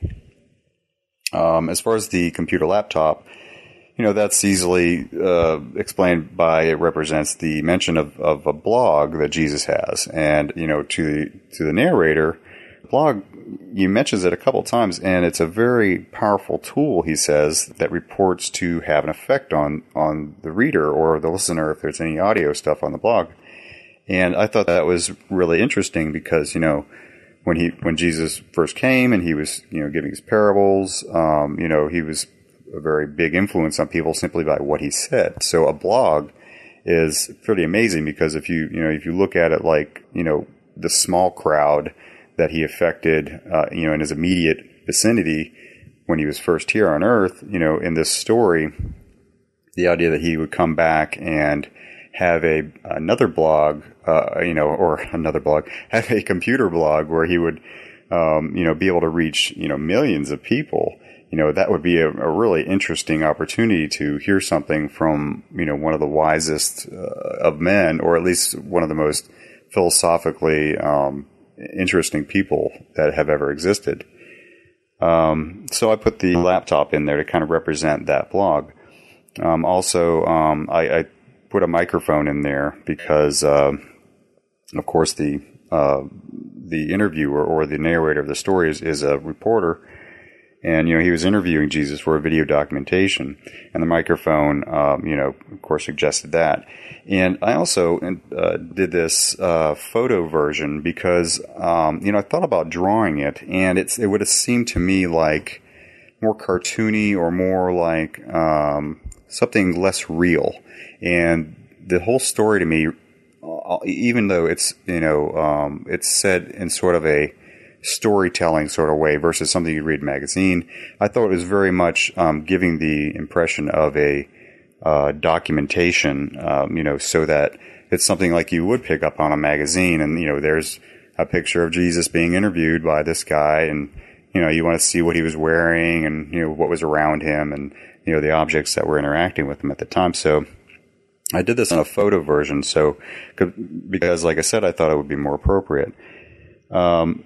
L: Um, as far as the computer laptop, you know, that's easily uh, explained by it represents the mention of, of a blog that Jesus has. And, you know, to the, to the narrator, blog, he mentions it a couple times, and it's a very powerful tool, he says, that reports to have an effect on, on the reader or the listener if there's any audio stuff on the blog. And I thought that was really interesting because, you know, when he when Jesus first came and he was, you know, giving his parables, um, you know, he was a very big influence on people simply by what he said. So a blog is pretty amazing because if you, you know, if you look at it like, you know, the small crowd that he affected, uh, you know, in his immediate vicinity when he was first here on Earth. You know, in this story, the idea that he would come back and have a another blog, uh, you know, or another blog, have a computer blog where he would, um, you know, be able to reach, you know, millions of people. You know, that would be a, a really interesting opportunity to hear something from, you know, one of the wisest uh, of men, or at least one of the most philosophically um, interesting people that have ever existed. Um, so I put the laptop in there to kind of represent that blog. Um, also, um, I, I put a microphone in there because, uh, of course, the uh, the interviewer or the narrator of the story is, is a reporter. And, you know, he was interviewing Jesus for a video documentation, and the microphone, um, you know, of course, suggested that. And I also uh, did this uh, photo version because, um, you know, I thought about drawing it, and it's it would have seemed to me like more cartoony or more like um, something less real. And the whole story to me, even though it's, you know, um, it's said in sort of a storytelling sort of way versus something you read in a magazine, I thought it was very much um, giving the impression of a uh, documentation, um, you know, so that it's something like you would pick up on a magazine, and, you know, there's a picture of Jesus being interviewed by this guy, and, you know, you want to see what he was wearing and, you know, what was around him and, you know, the objects that were interacting with him at the time. So I did this in a photo version, so because, like I said, I thought it would be more appropriate. Um,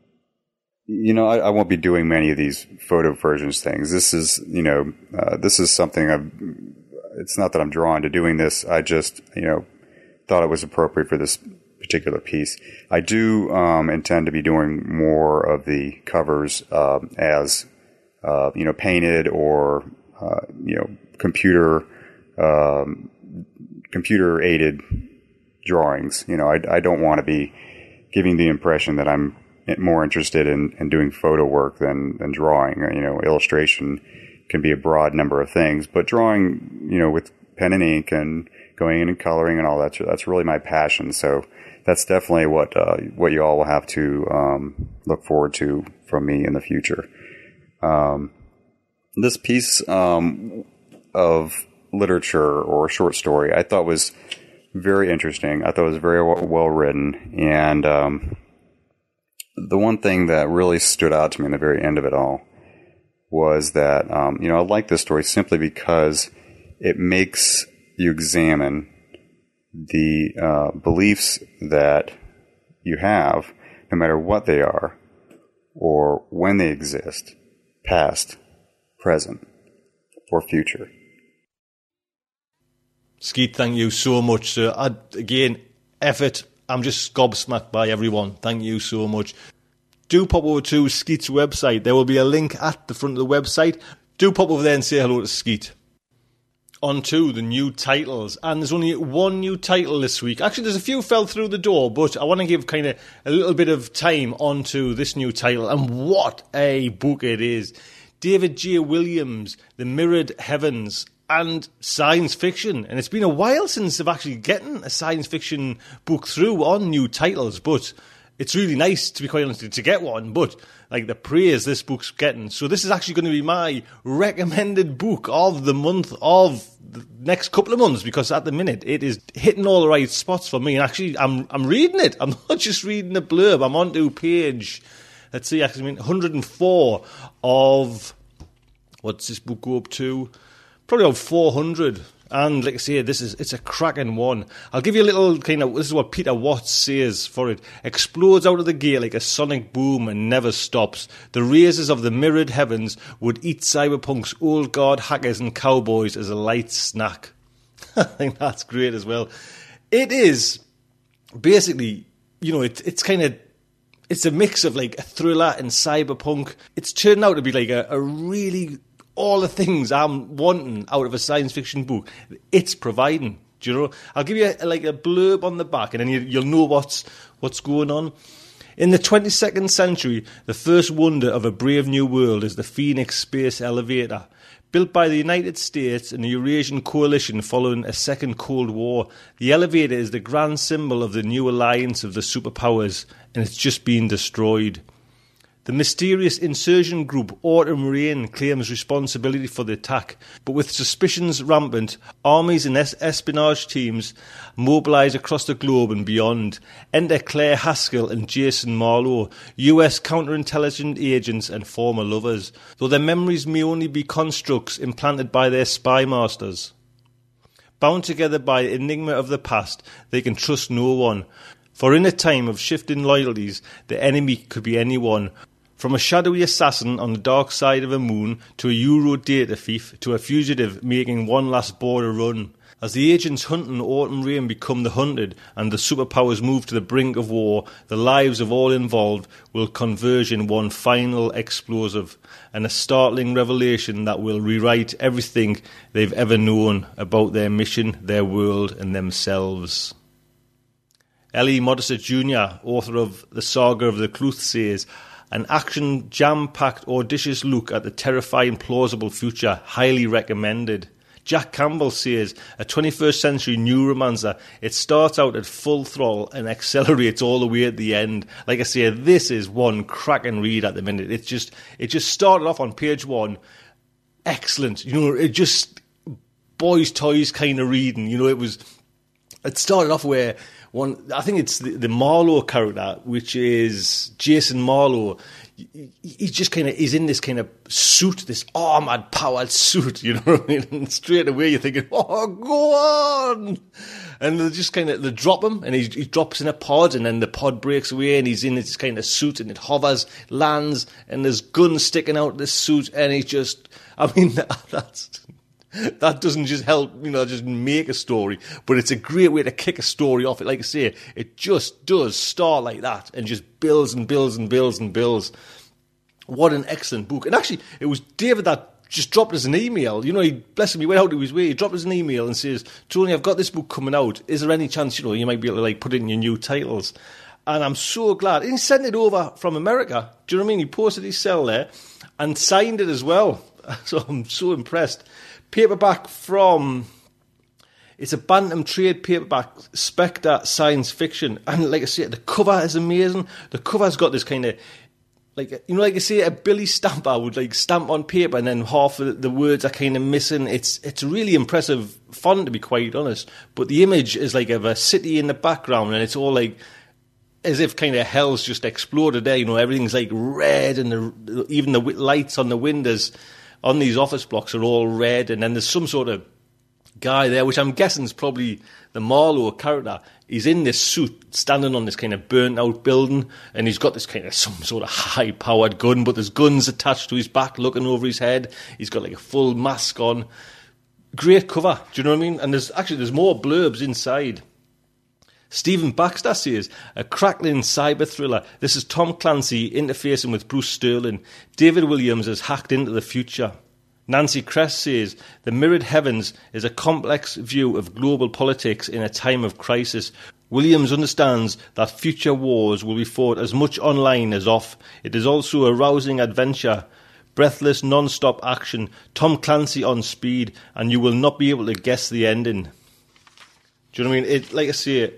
L: You know, I, I won't be doing many of these photo versions things. This is, you know, uh, this is something I've, it's not that I'm drawn to doing this. I just, you know, thought it was appropriate for this particular piece. I do um, intend to be doing more of the covers uh, as, uh, you know, painted or, uh, you know, computer, um, computer aided drawings. You know, I, I don't want to be giving the impression that I'm more interested in, in doing photo work than, than drawing. You know, illustration can be a broad number of things, but drawing, you know, with pen and ink and going in and coloring and all that, that's really my passion. So that's definitely what, uh, what you all will have to, um, look forward to from me in the future. Um, this piece, um, of literature or short story, I thought was very interesting. I thought it was very well, well written. And, um, the one thing that really stood out to me in the very end of it all was that, um, you know, I like this story simply because it makes you examine the uh, beliefs that you have, no matter what they are, or when they exist, past, present, or future.
D: Skeet, thank you so much, sir. I, again, effort. I'm just gobsmacked by everyone. Thank you so much. Do pop over to Skeet's website. There will be a link at the front of the website. Do pop over there and say hello to Skeet. On to the new titles. And there's only one new title this week. Actually, there's a few fell through the door, but I want to give kind of a little bit of time onto this new title. And what a book it is. David J. Williams, The Mirrored Heavens, and science fiction. And it's been a while since I've actually gotten a science fiction book through on new titles, but it's really nice, to be quite honest, to get one. But like the praise this book's getting. So this is actually going to be my recommended book of the month, of the next couple of months, because at the minute it is hitting all the right spots for me. And actually, I'm I'm reading it. I'm not just reading the blurb. I'm on to page, let's see, actually, I mean, one hundred four of, what's this book go up to? Probably about four hundred. And like I say, this is it's a cracking one. I'll give you a little kind of, this is what Peter Watts says for it. Explodes out of the gate like a sonic boom and never stops. The races of the mirrored heavens would eat cyberpunks, old guard hackers and cowboys as a light snack. I think that's great as well. It is basically, you know, it, it's kind of, it's a mix of like a thriller and cyberpunk. It's turned out to be like a, a really, all the things I'm wanting out of a science fiction book, it's providing. Do you know? I'll give you a, like a blurb on the back, and then you, you'll know what's what's going on. In the twenty-second century, the first wonder of a brave new world is the Phoenix space elevator. Built by the United States and the Eurasian Coalition following a second Cold War, the elevator is the grand symbol of the new alliance of the superpowers, and it's just been destroyed. The mysterious insurgent group Autumn Rain claims responsibility for the attack, but with suspicions rampant, armies and es- espionage teams mobilise across the globe and beyond. Enter Claire Haskell and Jason Marlowe, U S counterintelligence agents and former lovers, though their memories may only be constructs implanted by their spy masters. Bound together by the enigma of the past, they can trust no one. For in a time of shifting loyalties, the enemy could be anyone. From a shadowy assassin on the dark side of a moon to a Euro data thief to a fugitive making one last border run. As the agents hunting Autumn Rain become the hunted and the superpowers move to the brink of war, the lives of all involved will converge in one final explosive and a startling revelation that will rewrite everything they've ever known about their mission, their world and themselves. L E Modesitt Junior, author of The Saga of the Cluth, says, an action jam-packed audacious look at the terrifying plausible future, highly recommended. Jack Campbell says, a twenty-first century neuromancer, it starts out at full throttle and accelerates all the way at the end. Like I say, this is one cracking read at the minute. It's just, it just started off on page one, excellent. You know, it just, boys' toys kind of reading. You know, it was, it started off where one, I think it's the, the Marlowe character, which is Jason Marlowe. He's just kind of, he's in this kind of suit, this armoured, powered suit, you know what I mean? And straight away you're thinking, oh, go on! And they just kind of, they drop him, and he, he drops in a pod, and then the pod breaks away, and he's in this kind of suit, and it hovers, lands, and there's guns sticking out of this suit, and he just, I mean, that, that's... That doesn't just help, you know, just make a story, but it's a great way to kick a story off. It, like I say, it just does start like that and just builds and builds and builds and builds. What an excellent book. And actually, it was David that just dropped us an email. You know, he, bless him, he went out of his way. He dropped us an email and says, Tony, I've got this book coming out. Is there any chance, you know, you might be able to, like, put it in your new titles? And I'm so glad. And he sent it over from America. Do you know what I mean? He posted his cell there and signed it as well. So I'm so impressed. Paperback from, it's a Bantam trade paperback, Spectre Science Fiction. And like I say, the cover is amazing. The cover's got this kind of, like, you know, like I say, a Billy Stamper would like stamp on paper and then half of the words are kind of missing. It's it's a really impressive font, to be quite honest. But the image is like of a city in the background, and it's all like, as if kind of hell's just exploded there. You know, everything's like red, and the, even the lights on the windows on these office blocks are all red, and then there's some sort of guy there, which I'm guessing is probably the Marlowe character. He's in this suit, standing on this kind of burnt-out building, and he's got this kind of some sort of high-powered gun, but there's guns attached to his back, looking over his head. He's got like a full mask on. Great cover, do you know what I mean? And there's actually there's more blurbs inside. Stephen Baxter says, a crackling cyber thriller. This is Tom Clancy interfacing with Bruce Sterling. David Williams has hacked into the future. Nancy Kress says, The Mirrored Heavens is a complex view of global politics in a time of crisis. Williams understands that future wars will be fought as much online as off. It is also a rousing adventure. Breathless, non-stop action. Tom Clancy on speed, and you will not be able to guess the ending. Do you know what I mean? It, like I say,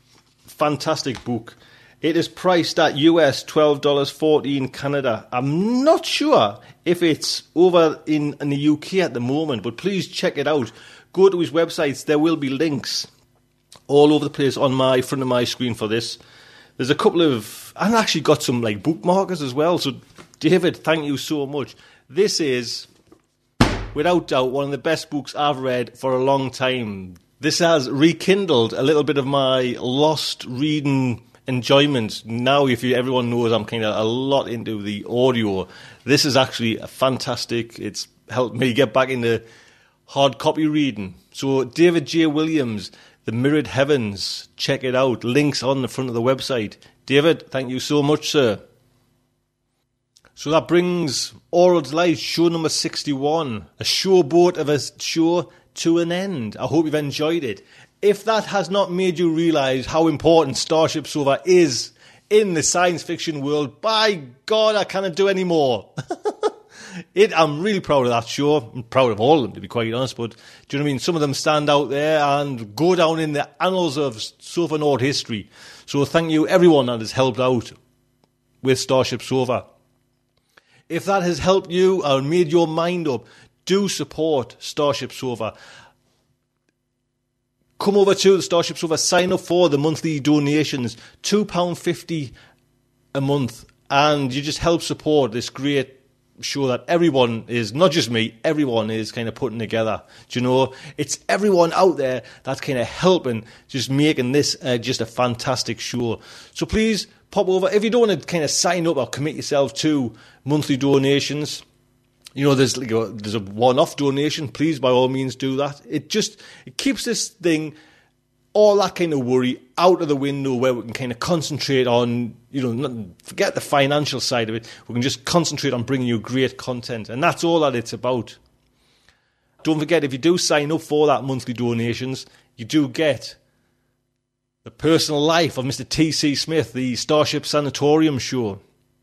D: fantastic book. It is priced at U S twelve dollars forty in Canada. I'm not sure if it's over in, in the U K at the moment, but please check it out. Go to his websites. There will be links all over the place on my front of my screen for this. There's a couple of... I've actually got some like bookmarkers as well. So, David, thank you so much. This is, without doubt, one of the best books I've read for a long time. This has rekindled a little bit of my lost reading enjoyment. Now, if you, everyone knows I'm kind of a lot into the audio, this is actually a fantastic. It's helped me get back into hard copy reading. So, David J. Williams, The Mirrored Heavens, check it out. Links on the front of the website. David, thank you so much, sir. So that brings Oral Delight, show number sixty-one, a showboat of a show to an end. I hope you've enjoyed it. If that has not made you realise how important Starship Sofa is in the science fiction world, by God, I cannot do any more. it, I'm really proud of that show. I'm proud of all of them, to be quite honest. But do you know what I mean? Some of them stand out there and go down in the annals of Sofa Nord history. So thank you, everyone that has helped out with Starship Sofa. If that has helped you or made your mind up, do support Starship Sofa. Come over to the Starship Sofa, sign up for the monthly donations, two pounds fifty a month, and you just help support this great show that everyone is, not just me, everyone is kind of putting together. Do you know, it's everyone out there that's kind of helping, just making this uh, just a fantastic show. So please pop over. If you don't want to kind of sign up or commit yourself to monthly donations, you know, there's like a, there's a one-off donation. Please, by all means, do that. It just it keeps this thing, all that kind of worry, out of the window, where we can kind of concentrate on, you know, not, forget the financial side of it. We can just concentrate on bringing you great content, and that's all that it's about. Don't forget, if you do sign up for that monthly donations, you do get the personal life of Mister T C Smith, the Starship Sanatorium show.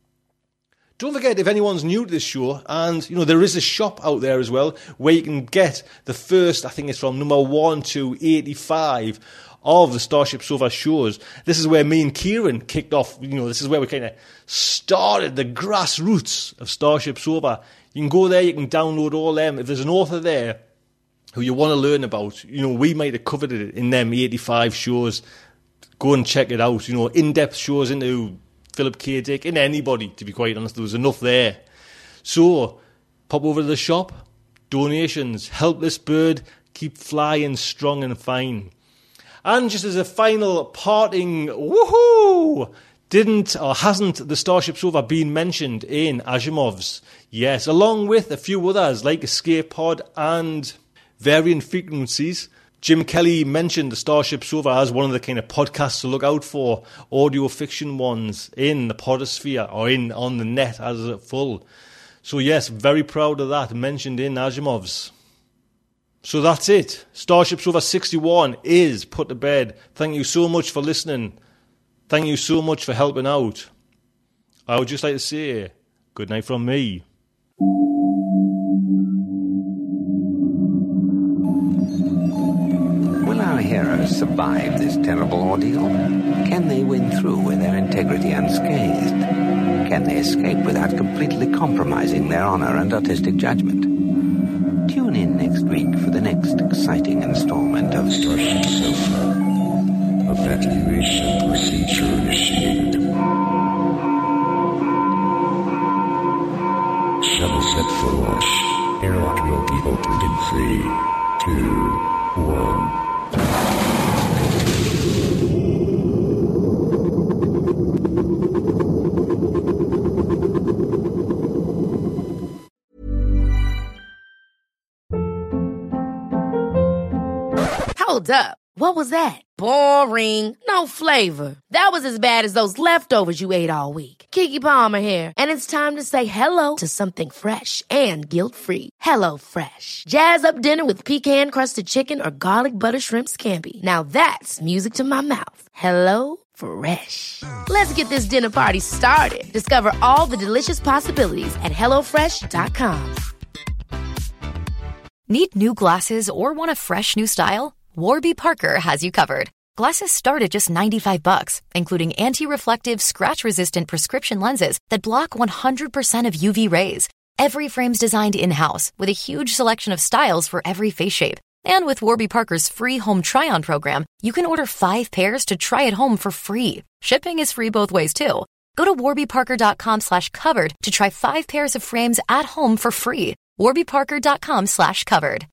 D: Don't forget, if anyone's new to this show, and, you know, there is a shop out there as well where you can get the first, I think it's from number one to eighty-five of the Starship Sofa shows. This is where me and Kieran kicked off. You know, this is where we kind of started the grassroots of Starship Sofa. You can go there, you can download all them. If there's an author there who you want to learn about, you know, we might have covered it in them eighty-five shows. Go and check it out. You know, in-depth shows into Philip K. Dick, and anybody, to be quite honest. There was enough there. So, pop over to the shop, donations, help this bird keep flying strong and fine. And just as a final parting woohoo, didn't or hasn't the Starship Sofa been mentioned in Asimov's? Yes, along with a few others like Escape Pod and Varying Frequencies. Jim Kelly mentioned the Starship Sofa as one of the kind of podcasts to look out for, audio fiction ones in the podosphere or in on the net as a full. So yes, very proud of that, mentioned in Asimov's. So that's it. Starship Sofa sixty-one is put to bed. Thank you so much for listening. Thank you so much for helping out. I would just like to say good night from me.
M: Will our heroes survive this terrible ordeal? Can they win through with their integrity unscathed? Can they escape without completely compromising their honor and artistic judgment? Tune in next week for the next exciting installment of
N: Starship Sofa. Evacuation procedure initiated. Shuttle set for launch. Airlock will be opened in three, two, one.
C: Hold up. What was that? Boring. No flavor. That was as bad as those leftovers you ate all week. Keke Palmer here, and it's time to say hello to something fresh and guilt-free. Hello Fresh. Jazz up dinner with pecan-crusted chicken or garlic butter shrimp scampi. Now that's music to my mouth. Hello Fresh. Let's get this dinner party started. Discover all the delicious possibilities at hello fresh dot com.
O: Need new glasses or want a fresh new style? Warby Parker has you covered. Glasses start at just ninety-five bucks, including anti-reflective, scratch-resistant prescription lenses that block one hundred percent of U V rays. Every frame's designed in-house with a huge selection of styles for every face shape. And with Warby Parker's free home try-on program, you can order five pairs to try at home for free. Shipping is free both ways, too. Go to warbyparker.com slash covered to try five pairs of frames at home for free. warbyparker.com slash covered.